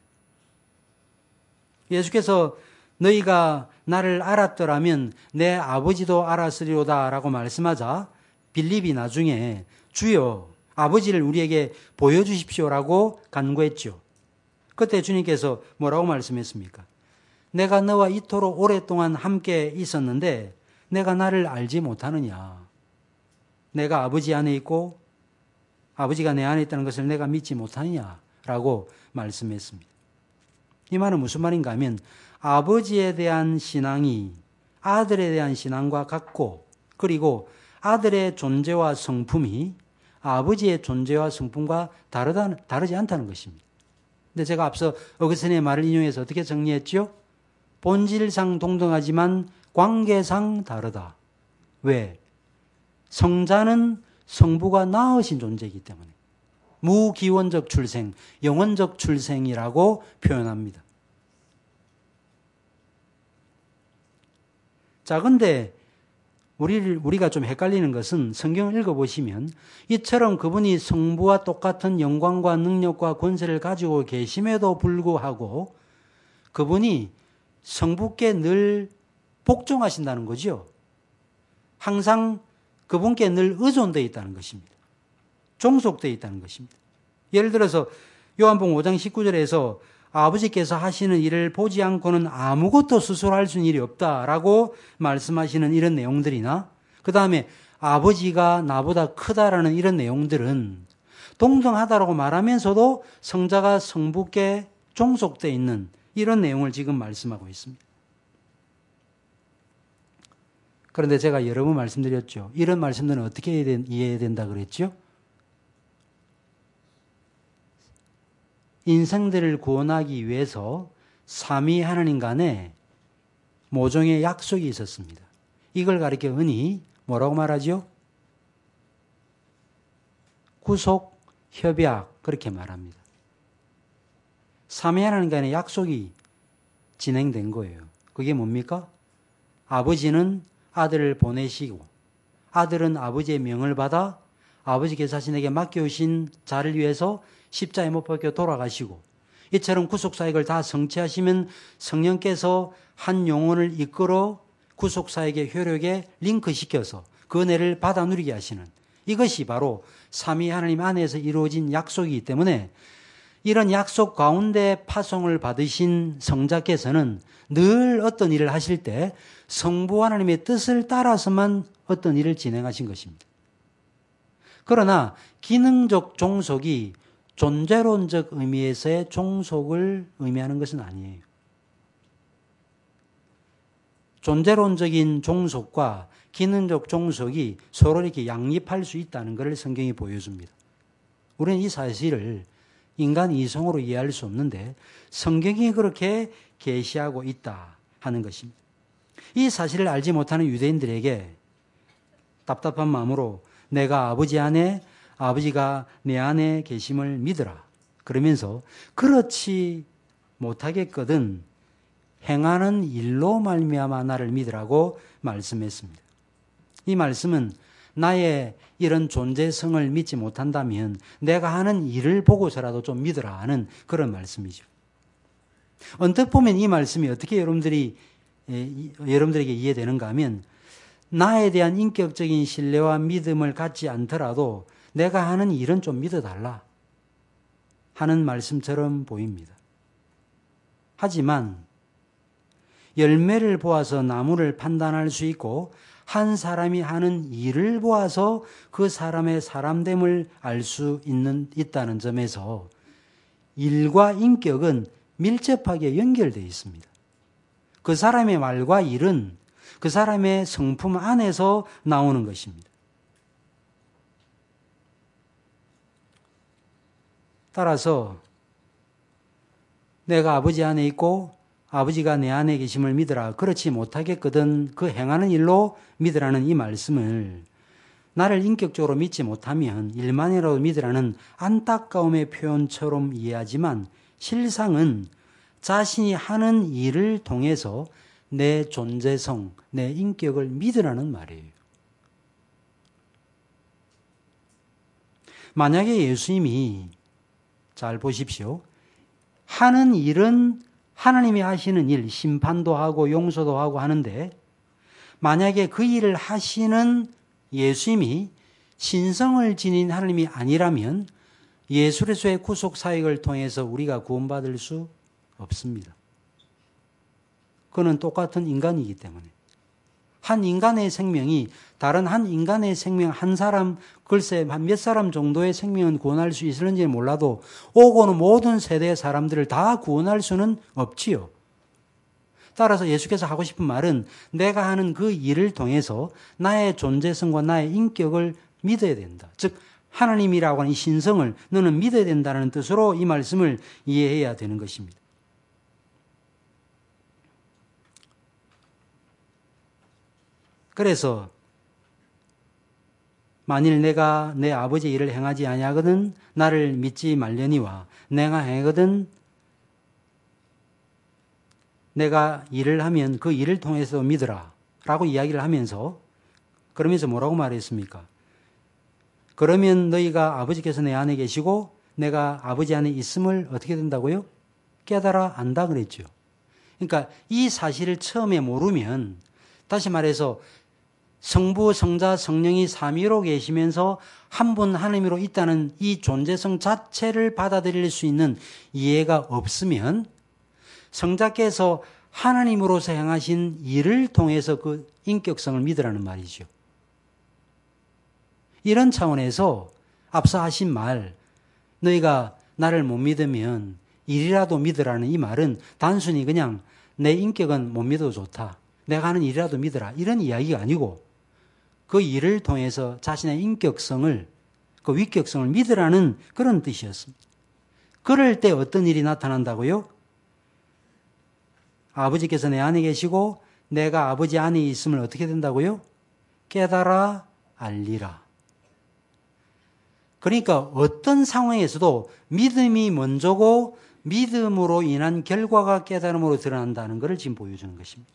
예수께서 너희가 나를 알았더라면 내 아버지도 알았으리로다 라고 말씀하자 빌립이 나중에 주여 아버지를 우리에게 보여주십시오라고 간구했죠. 그때 주님께서 뭐라고 말씀했습니까? 내가 너와 이토록 오랫동안 함께 있었는데 내가 나를 알지 못하느냐? 내가 아버지 안에 있고 아버지가 내 안에 있다는 것을 내가 믿지 못하느냐라고 말씀했습니다. 이 말은 무슨 말인가 하면 아버지에 대한 신앙이 아들에 대한 신앙과 같고 그리고 아들의 존재와 성품이 아버지의 존재와 성품과 다르지 않다는 것입니다. 근데 제가 앞서 어거스틴의 말을 인용해서 어떻게 정리했죠? 본질상 동등하지만 관계상 다르다. 왜? 성자는 성부가 낳으신 존재이기 때문에 무기원적 출생, 영원적 출생이라고 표현합니다. 자, 근데 우리가 좀 헷갈리는 것은 성경을 읽어보시면 이처럼 그분이 성부와 똑같은 영광과 능력과 권세를 가지고 계심에도 불구하고 그분이 성부께 늘 복종하신다는 거죠. 항상 그분께 늘 의존되어 있다는 것입니다. 종속되어 있다는 것입니다. 예를 들어서 요한복음 5장 19절에서 아버지께서 하시는 일을 보지 않고는 아무것도 스스로 할 수 있는 일이 없다라고 말씀하시는 이런 내용들이나 그 다음에 아버지가 나보다 크다라는 이런 내용들은 동등하다라고 말하면서도 성자가 성부께 종속되어 있는 이런 내용을 지금 말씀하고 있습니다. 그런데 제가 여러 번 말씀드렸죠. 이런 말씀들은 어떻게 이해해야 된다 그랬죠? 인생들을 구원하기 위해서 삼위 하나님 간에 모종의 약속이 있었습니다. 이걸 가리켜 흔히 뭐라고 말하죠? 구속, 협약 그렇게 말합니다. 삼위 하나님 간에 약속이 진행된 거예요. 그게 뭡니까? 아버지는 아들을 보내시고 아들은 아버지의 명을 받아 아버지께서 자신에게 맡겨주신 자를 위해서 십자가에 못 박혀 돌아가시고 이처럼 구속사역을 다 성취하시면 성령께서 한 영혼을 이끌어 구속사역의 효력에 링크시켜서 그 은혜를 받아 누리게 하시는 이것이 바로 삼위 하나님 안에서 이루어진 약속이기 때문에 이런 약속 가운데 파송을 받으신 성자께서는 늘 어떤 일을 하실 때 성부 하나님의 뜻을 따라서만 어떤 일을 진행하신 것입니다. 그러나 기능적 종속이 존재론적 의미에서의 종속을 의미하는 것은 아니에요. 존재론적인 종속과 기능적 종속이 서로 이렇게 양립할 수 있다는 것을 성경이 보여줍니다. 우리는 이 사실을 인간 이성으로 이해할 수 없는데 성경이 그렇게 계시하고 있다 하는 것입니다. 이 사실을 알지 못하는 유대인들에게 답답한 마음으로 내가 아버지 안에 아버지가 내 안에 계심을 믿으라. 그러면서 그렇지 못하겠거든 행하는 일로 말미암아 나를 믿으라고 말씀했습니다. 이 말씀은 나의 이런 존재성을 믿지 못한다면 내가 하는 일을 보고서라도 좀 믿으라 하는 그런 말씀이죠. 언뜻 보면 이 말씀이 어떻게 여러분들에게 이해되는가 하면 나에 대한 인격적인 신뢰와 믿음을 갖지 않더라도 내가 하는 일은 좀 믿어달라 하는 말씀처럼 보입니다. 하지만 열매를 보아서 나무를 판단할 수 있고 한 사람이 하는 일을 보아서 그 사람의 사람됨을 알 수 있다는 점에서 일과 인격은 밀접하게 연결되어 있습니다. 그 사람의 말과 일은 그 사람의 성품 안에서 나오는 것입니다. 따라서 내가 아버지 안에 있고 아버지가 내 안에 계심을 믿으라. 그렇지 못하겠거든 그 행하는 일로 믿으라는 이 말씀을 나를 인격적으로 믿지 못하면 일만이라도 믿으라는 안타까움의 표현처럼 이해하지만 실상은 자신이 하는 일을 통해서 내 존재성, 내 인격을 믿으라는 말이에요. 만약에 예수님이 잘 보십시오. 하는 일은 하나님이 하시는 일, 심판도 하고 용서도 하고 하는데 만약에 그 일을 하시는 예수님이 신성을 지닌 하나님이 아니라면 예수 그리스도의 구속 사역을 통해서 우리가 구원받을 수 없습니다. 그는 똑같은 인간이기 때문에. 한 인간의 생명이 다른 한 인간의 생명 한 사람, 글쎄 한 몇 사람 정도의 생명은 구원할 수 있을는지 몰라도 오고 오는 모든 세대의 사람들을 다 구원할 수는 없지요. 따라서 예수께서 하고 싶은 말은 내가 하는 그 일을 통해서 나의 존재성과 나의 인격을 믿어야 된다. 즉 하나님이라고 하는 이 신성을 너는 믿어야 된다는 뜻으로 이 말씀을 이해해야 되는 것입니다. 그래서 만일 내가 내 아버지의 일을 행하지 아니하거든 나를 믿지 말려니와 내가 행하거든 내가 일을 하면 그 일을 통해서 믿으라 라고 이야기를 하면서 그러면서 뭐라고 말했습니까? 그러면 너희가 아버지께서 내 안에 계시고 내가 아버지 안에 있음을 어떻게 된다고요? 깨달아 안다 그랬죠. 그러니까 이 사실을 처음에 모르면 다시 말해서 성부, 성자, 성령이 삼위로 계시면서 한 분 하나님으로 있다는 이 존재성 자체를 받아들일 수 있는 이해가 없으면 성자께서 하나님으로서 행하신 일을 통해서 그 인격성을 믿으라는 말이죠. 이런 차원에서 앞서 하신 말, 너희가 나를 못 믿으면 일이라도 믿으라는 이 말은 단순히 그냥 내 인격은 못 믿어도 좋다. 내가 하는 일이라도 믿으라. 이런 이야기가 아니고 그 일을 통해서 자신의 인격성을, 그 위격성을 믿으라는 그런 뜻이었습니다. 그럴 때 어떤 일이 나타난다고요? 아버지께서 내 안에 계시고 내가 아버지 안에 있음을 어떻게 된다고요? 깨달아 알리라. 그러니까 어떤 상황에서도 믿음이 먼저고 믿음으로 인한 결과가 깨달음으로 드러난다는 것을 지금 보여주는 것입니다.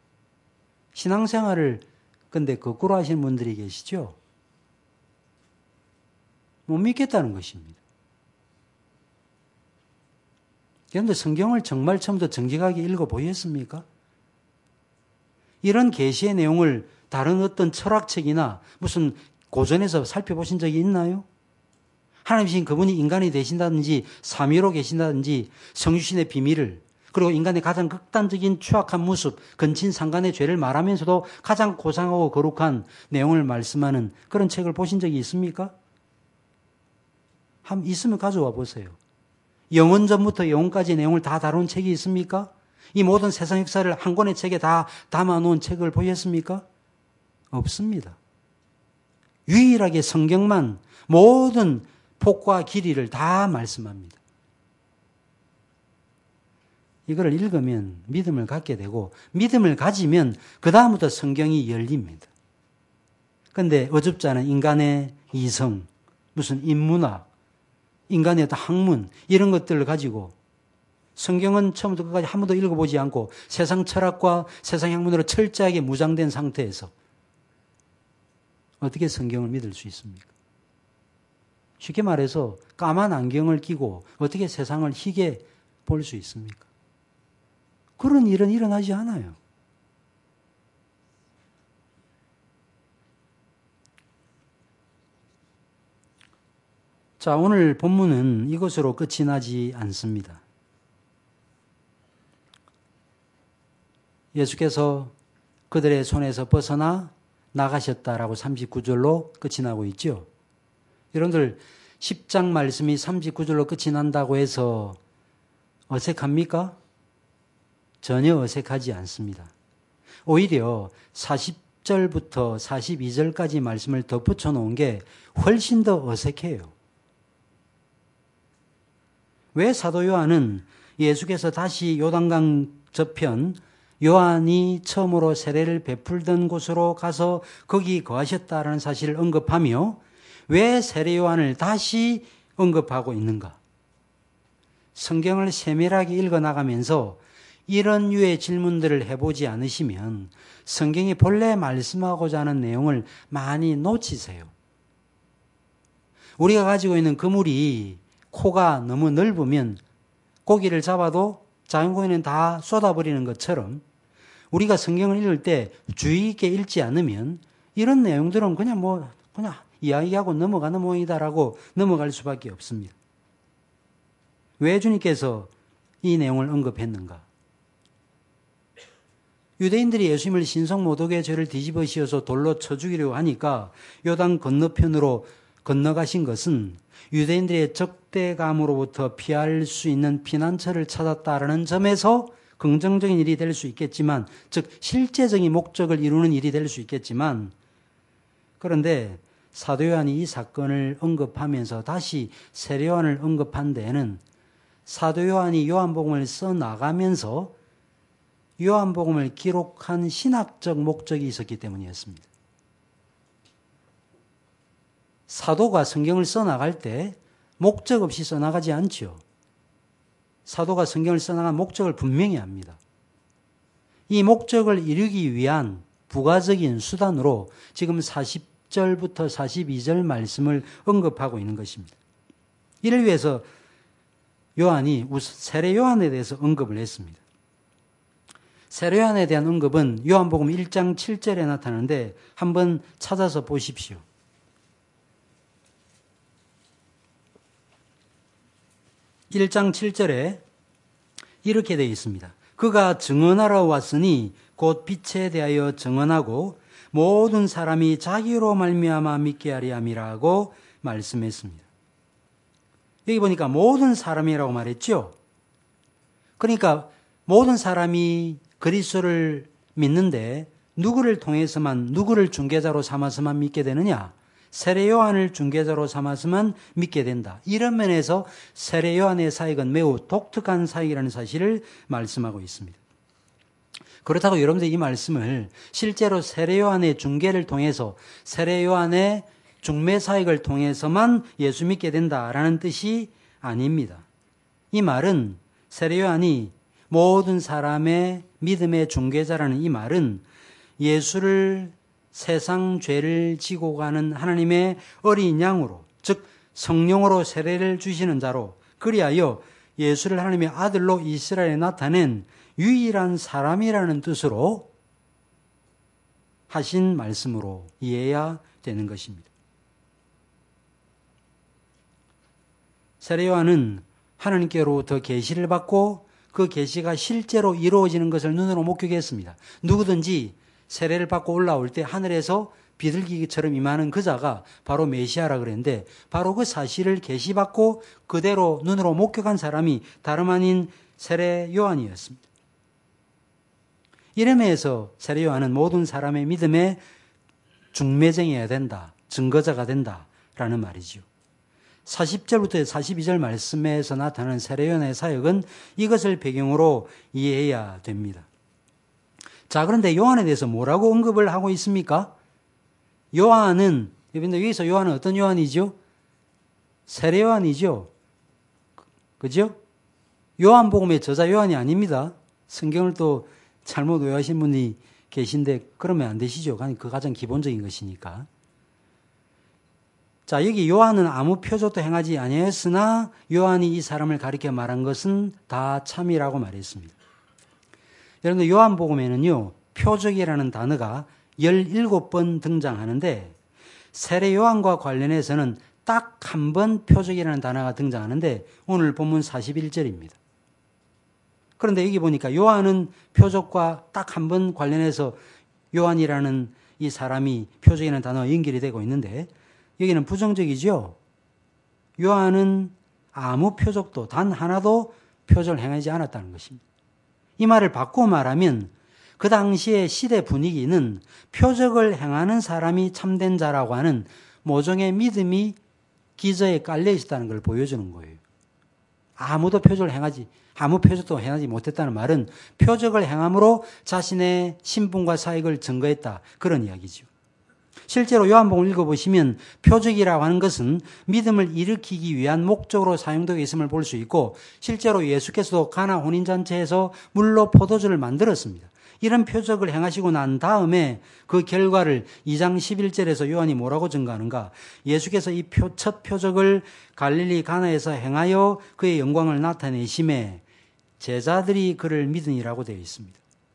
신앙생활을 근데 거꾸로 하시는 분들이 계시죠? 못 믿겠다는 것입니다. 그런데 성경을 정말 처음부터 정직하게 읽어보셨습니까? 이런 계시의 내용을 다른 어떤 철학책이나 무슨 고전에서 살펴보신 적이 있나요? 하나님이신 그분이 인간이 되신다든지 삼위로 계신다든지 성유신의 비밀을 그리고 인간의 가장 극단적인 추악한 모습, 근친상간의 죄를 말하면서도 가장 고상하고 거룩한 내용을 말씀하는 그런 책을 보신 적이 있습니까? 있으면 가져와 보세요. 영원 전부터 영원까지의 내용을 다 다룬 책이 있습니까? 이 모든 세상 역사를 한 권의 책에 다 담아놓은 책을 보셨습니까? 없습니다. 유일하게 성경만 모든 폭과 길이를 다 말씀합니다. 이걸 읽으면 믿음을 갖게 되고 믿음을 가지면 그 다음부터 성경이 열립니다. 그런데 어줍지 않은 인간의 이성, 무슨 인문학, 인간의 어떤 학문 이런 것들을 가지고 성경은 처음부터 끝까지 한 번도 읽어보지 않고 세상 철학과 세상 학문으로 철저하게 무장된 상태에서 어떻게 성경을 믿을 수 있습니까? 쉽게 말해서 까만 안경을 끼고 어떻게 세상을 희게 볼 수 있습니까? 그런 일은 일어나지 않아요. 자, 오늘 본문은 이것으로 끝이 나지 않습니다. 예수께서 그들의 손에서 벗어나 나가셨다라고 39절로 끝이 나고 있죠. 여러분들 10장 말씀이 39절로 끝이 난다고 해서 어색합니까? 전혀 어색하지 않습니다. 오히려 40절부터 42절까지 말씀을 덧붙여 놓은 게 훨씬 더 어색해요. 왜 사도 요한은 예수께서 다시 요단강 저편 요한이 처음으로 세례를 베풀던 곳으로 가서 거기 거하셨다라는 사실을 언급하며 왜 세례 요한을 다시 언급하고 있는가? 성경을 세밀하게 읽어나가면서 이런 유의 질문들을 해보지 않으시면 성경이 본래 말씀하고자 하는 내용을 많이 놓치세요. 우리가 가지고 있는 그물이 코가 너무 넓으면 고기를 잡아도 자연고기는 다 쏟아버리는 것처럼 우리가 성경을 읽을 때 주의 있게 읽지 않으면 이런 내용들은 그냥 이야기하고 넘어가는 모양이다라고 넘어갈 수밖에 없습니다. 왜 주님께서 이 내용을 언급했는가? 유대인들이 예수님을 신성모독의 죄를 뒤집어 씌워서 돌로 쳐 죽이려고 하니까 요단 건너편으로 건너가신 것은 유대인들의 적대감으로부터 피할 수 있는 피난처를 찾았다라는 점에서 긍정적인 일이 될 수 있겠지만, 즉 실제적인 목적을 이루는 일이 될 수 있겠지만, 그런데 사도 요한이 이 사건을 언급하면서 다시 세례 요한을 언급한 데에는 사도 요한이 요한복음을 써나가면서 요한복음을 기록한 신학적 목적이 있었기 때문이었습니다. 사도가 성경을 써나갈 때 목적 없이 써나가지 않죠. 사도가 성경을 써나간 목적을 분명히 합니다. 이 목적을 이루기 위한 부가적인 수단으로 지금 40절부터 42절 말씀을 언급하고 있는 것입니다. 이를 위해서 요한이 세례 요한에 대해서 언급을 했습니다. 세례 요한에 대한 언급은 요한복음 1장 7절에 나타나는데 한번 찾아서 보십시오. 1장 7절에 이렇게 되어 있습니다. 그가 증언하러 왔으니 곧 빛에 대하여 증언하고 모든 사람이 자기로 말미암아 믿게 하리 함이라고 말씀했습니다. 여기 보니까 모든 사람이라고 말했죠. 그러니까 모든 사람이 그리스도를 믿는데 누구를 통해서만, 누구를 중개자로 삼아서만 믿게 되느냐? 세례 요한을 중개자로 삼아서만 믿게 된다. 이런 면에서 세례 요한의 사역은 매우 독특한 사역이라는 사실을 말씀하고 있습니다. 그렇다고 여러분들 이 말씀을 실제로 세례 요한의 중개를 통해서, 세례 요한의 중매 사역을 통해서만 예수 믿게 된다라는 뜻이 아닙니다. 이 말은 세례 요한이 모든 사람의 믿음의 중개자라는 이 말은 예수를 세상 죄를 지고 가는 하나님의 어린 양으로, 즉 성령으로 세례를 주시는 자로, 그리하여 예수를 하나님의 아들로 이스라엘에 나타낸 유일한 사람이라는 뜻으로 하신 말씀으로 이해해야 되는 것입니다. 세례 요한은 하나님께로부터 계시를 받고 그 계시가 실제로 이루어지는 것을 눈으로 목격했습니다. 누구든지 세례를 받고 올라올 때 하늘에서 비둘기처럼 임하는 그 자가 바로 메시아라 그랬는데, 바로 그 사실을 계시받고 그대로 눈으로 목격한 사람이 다름 아닌 세례 요한이었습니다. 이름에서 세례 요한은 모든 사람의 믿음의 중매쟁이어야 된다, 증거자가 된다라는 말이죠. 40절부터 42절 말씀에서 나타나는 세례 요한의 사역은 이것을 배경으로 이해해야 됩니다. 자, 그런데 요한에 대해서 뭐라고 언급을 하고 있습니까? 요한은, 여기서 요한은 어떤 요한이죠? 세례 요한이죠. 그죠? 요한복음의 저자 요한이 아닙니다. 성경을 또 잘못 오해하신 분이 계신데 그러면 안 되시죠. 그 가장 기본적인 것이니까. 자, 여기 요한은 아무 표적도 행하지 아니하였으나 요한이 이 사람을 가리켜 말한 것은 다 참이라고 말했습니다. 여러분들 요한복음에는요, 표적이라는 단어가 17번 등장하는데 세례 요한과 관련해서는 딱 한 번 표적이라는 단어가 등장하는데 오늘 본문 41절입니다. 그런데 여기 보니까 요한은 표적과 딱 한 번 관련해서 요한이라는 이 사람이 표적이라는 단어가 연결이 되고 있는데 여기는 부정적이죠. 요한은 아무 표적도 단 하나도 표적을 행하지 않았다는 것입니다. 이 말을 바꾸어 말하면 그 당시의 시대 분위기는 표적을 행하는 사람이 참된 자라고 하는 모종의 믿음이 기저에 깔려 있었다는 걸 보여주는 거예요. 아무 표적도 행하지 못했다는 말은 표적을 행함으로 자신의 신분과 사역을 증거했다, 그런 이야기죠. 실제로 요한복음을 읽어보시면 표적이라고 하는 것은 믿음을 일으키기 위한 목적으로 사용되고 있음을 볼 수 있고, 실제로 예수께서도 가나 혼인잔치에서 물로 포도주를 만들었습니다. 이런 표적을 행하시고 난 다음에 그 결과를 2장 11절에서 요한이 뭐라고 증거하는가? 예수께서 이 첫 표적을 갈릴리 가나에서 행하여 그의 영광을 나타내심에 제자들이 그를 믿으니라고 되어 있습니다.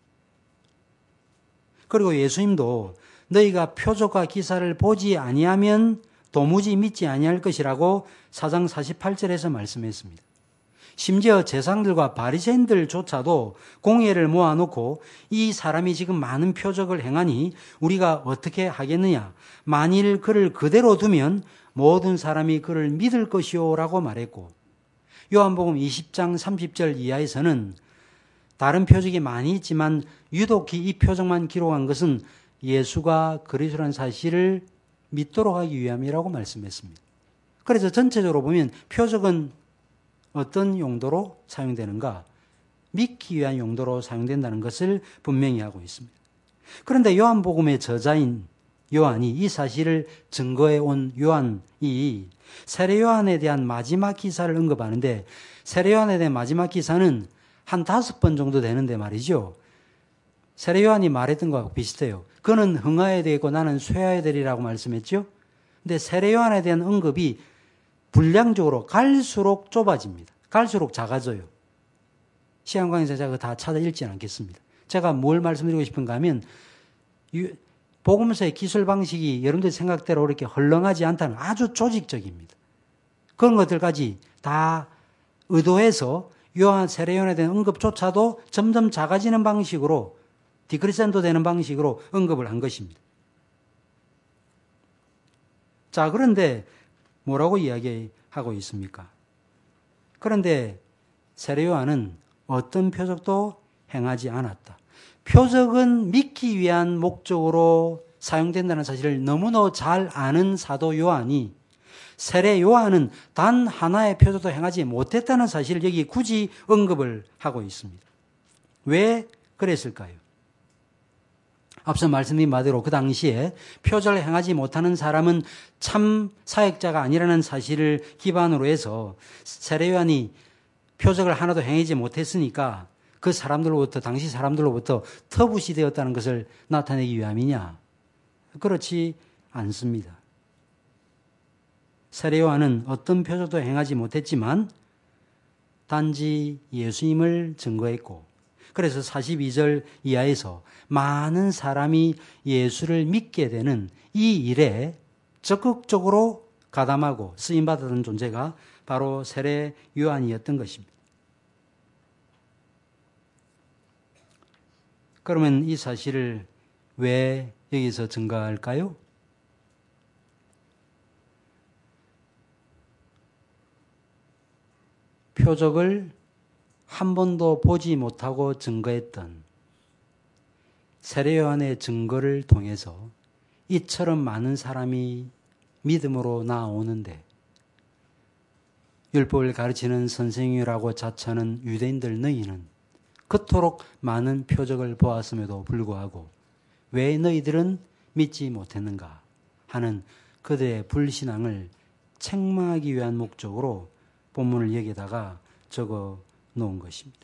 그리고 예수님도 너희가 표적과 기사를 보지 아니하면 도무지 믿지 아니할 것이라고 4장 48절에서 말씀했습니다. 심지어 제사장들과 바리새인들조차도 공회를 모아놓고 이 사람이 지금 많은 표적을 행하니 우리가 어떻게 하겠느냐. 만일 그를 그대로 두면 모든 사람이 그를 믿을 것이요라고 말했고, 요한복음 20장 30절 이하에서는 다른 표적이 많이 있지만 유독히 이 표적만 기록한 것은 예수가 그리스도라는 사실을 믿도록 하기 위함이라고 말씀했습니다. 그래서 전체적으로 보면 표적은 어떤 용도로 사용되는가? 믿기 위한 용도로 사용된다는 것을 분명히 하고 있습니다. 그런데 요한복음의 저자인 요한이 이 사실을 증거해 온 요한이 세례 요한에 대한 마지막 기사를 언급하는데, 세례 요한에 대한 마지막 기사는 한 5번 정도 되는데 말이죠. 세례 요한이 말했던 것과 비슷해요. 그는 흥하에 되고 나는 쇠하에 되리라고 말씀했죠. 근데 세례 요한에 대한 언급이 분량적으로 갈수록 좁아집니다. 갈수록 작아져요. 시간 관계에서 제가 다 찾아 읽지는 않겠습니다. 제가 뭘 말씀드리고 싶은가 하면, 복음서의 기술 방식이 여러분들 생각대로 그렇게 헐렁하지 않다는, 아주 조직적입니다. 그런 것들까지 다 의도해서 요한, 세례 요한에 대한 언급조차도 점점 작아지는 방식으로, 디크리센도 되는 방식으로 언급을 한 것입니다. 자, 그런데 뭐라고 이야기하고 있습니까? 그런데 세례 요한은 어떤 표적도 행하지 않았다. 표적은 믿기 위한 목적으로 사용된다는 사실을 너무나 잘 아는 사도 요한이, 세례 요한은 단 하나의 표적도 행하지 못했다는 사실을 여기 굳이 언급을 하고 있습니다. 왜 그랬을까요? 앞서 말씀드린 바대로 그 당시에 표적을 행하지 못하는 사람은 참 사역자가 아니라는 사실을 기반으로 해서 세례 요한이 표적을 하나도 행하지 못했으니까 그 사람들로부터, 당시 사람들로부터 터부시 되었다는 것을 나타내기 위함이냐? 그렇지 않습니다. 세례 요한은 어떤 표적도 행하지 못했지만 단지 예수님을 증거했고, 그래서 42절 이하에서 많은 사람이 예수를 믿게 되는 이 일에 적극적으로 가담하고 쓰임받았던 존재가 바로 세례 요한이었던 것입니다. 그러면 이 사실을 왜 여기서 증거할까요? 표적을 한 번도 보지 못하고 증거했던 세례 요한의 증거를 통해서 이처럼 많은 사람이 믿음으로 나아오는데, 율법을 가르치는 선생이라고 자처하는 유대인들 너희는 그토록 많은 표적을 보았음에도 불구하고 왜 너희들은 믿지 못했는가 하는 그들의 불신앙을 책망하기 위한 목적으로 본문을 여기다가 적어 놓은 것입니다.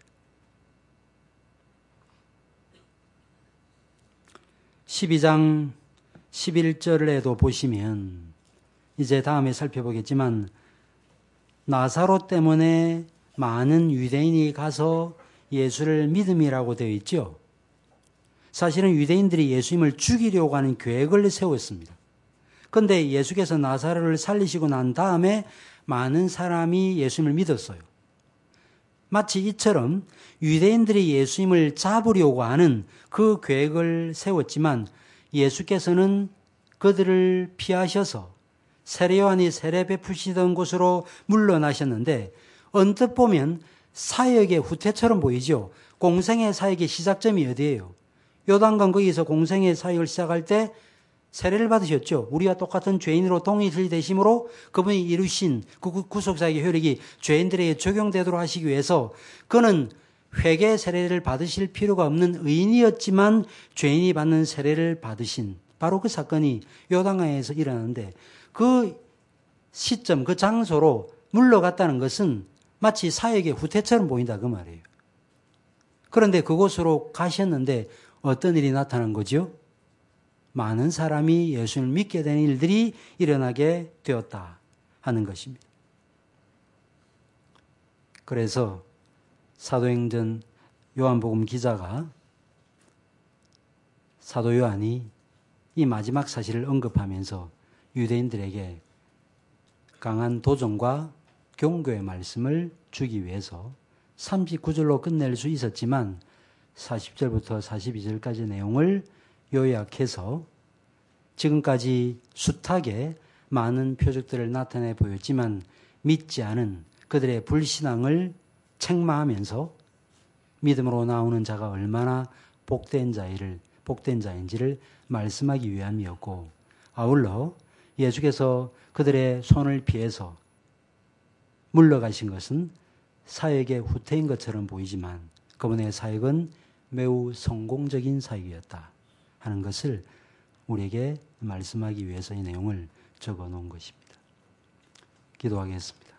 12장 11절에도 보시면, 이제 다음에 살펴보겠지만, 나사로 때문에 많은 유대인이 가서 예수를 믿음이라고 되어 있죠. 사실은 유대인들이 예수님을 죽이려고 하는 계획을 세웠습니다. 그런데 예수께서 나사로를 살리시고 난 다음에 많은 사람이 예수님을 믿었어요. 마치 이처럼 유대인들이 예수님을 잡으려고 하는 그 계획을 세웠지만 예수께서는 그들을 피하셔서 세례 요한이 세례 베푸시던 곳으로 물러나셨는데, 언뜻 보면 사역의 후퇴처럼 보이죠. 공생의 사역의 시작점이 어디예요? 요단강 거기서 공생의 사역을 시작할 때 세례를 받으셨죠. 우리와 똑같은 죄인으로 동일이 되심으로 그분이 이루신 그 구속사역의 효력이 죄인들에게 적용되도록 하시기 위해서 그는 회개 세례를 받으실 필요가 없는 의인이었지만 죄인이 받는 세례를 받으신 바로 그 사건이 요단강에서 일어나는데, 그 시점, 그 장소로 물러갔다는 것은 마치 사역의 후퇴처럼 보인다 그 말이에요. 그런데 그곳으로 가셨는데 어떤 일이 나타난 거죠? 많은 사람이 예수를 믿게 되는 일들이 일어나게 되었다 하는 것입니다. 그래서 사도행전 요한복음 기자가, 사도 요한이 이 마지막 사실을 언급하면서 유대인들에게 강한 도전과 경고의 말씀을 주기 위해서 39절로 끝낼 수 있었지만 40절부터 42절까지 내용을 요약해서 지금까지 숱하게 많은 표적들을 나타내 보였지만 믿지 않은 그들의 불신앙을 책망하면서 믿음으로 나오는 자가 얼마나 복된 자인지를 말씀하기 위함이었고, 아울러 예수께서 그들의 손을 피해서 물러가신 것은 사역의 후퇴인 것처럼 보이지만 그분의 사역은 매우 성공적인 사역이었다 하는 것을 우리에게 말씀하기 위해서 이 내용을 적어 놓은 것입니다. 기도하겠습니다.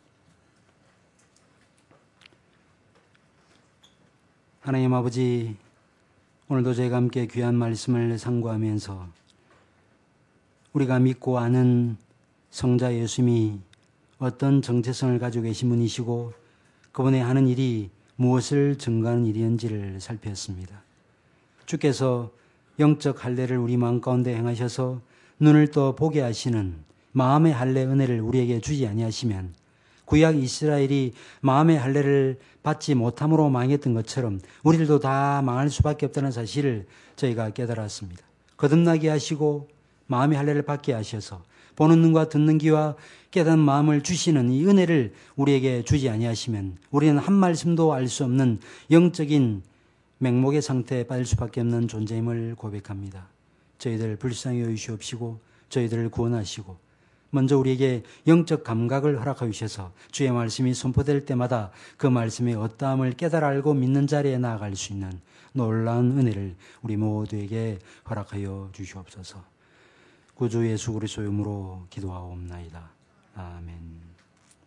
하나님 아버지, 오늘도 저희가 함께 귀한 말씀을 상고하면서 우리가 믿고 아는 성자 예수님이 어떤 정체성을 가지고 계신 분이시고 그분의 하는 일이 무엇을 증거하는 일이었는지를 살폈습니다. 주께서 영적 할례를 우리 마음 가운데 행하셔서 눈을 떠 보게 하시는 마음의 할례 은혜를 우리에게 주지 아니하시면 구약 이스라엘이 마음의 할례를 받지 못함으로 망했던 것처럼 우리들도 다 망할 수밖에 없다는 사실을 저희가 깨달았습니다. 거듭나게 하시고 마음의 할례를 받게 하셔서 보는 눈과 듣는 귀와 깨닫는 마음을 주시는 이 은혜를 우리에게 주지 아니하시면 우리는 한 말씀도 알 수 없는 영적인 맹목의 상태에 빠질 수밖에 없는 존재임을 고백합니다. 저희들 불쌍히 여기시옵시고 저희들을 구원하시고 먼저 우리에게 영적 감각을 허락하여 주셔서 주의 말씀이 선포될 때마다 그 말씀의 어떠함을 깨달아 알고 믿는 자리에 나아갈 수 있는 놀라운 은혜를 우리 모두에게 허락하여 주시옵소서. 구주 예수 그리스도의 이름으로 기도하옵나이다. 아멘.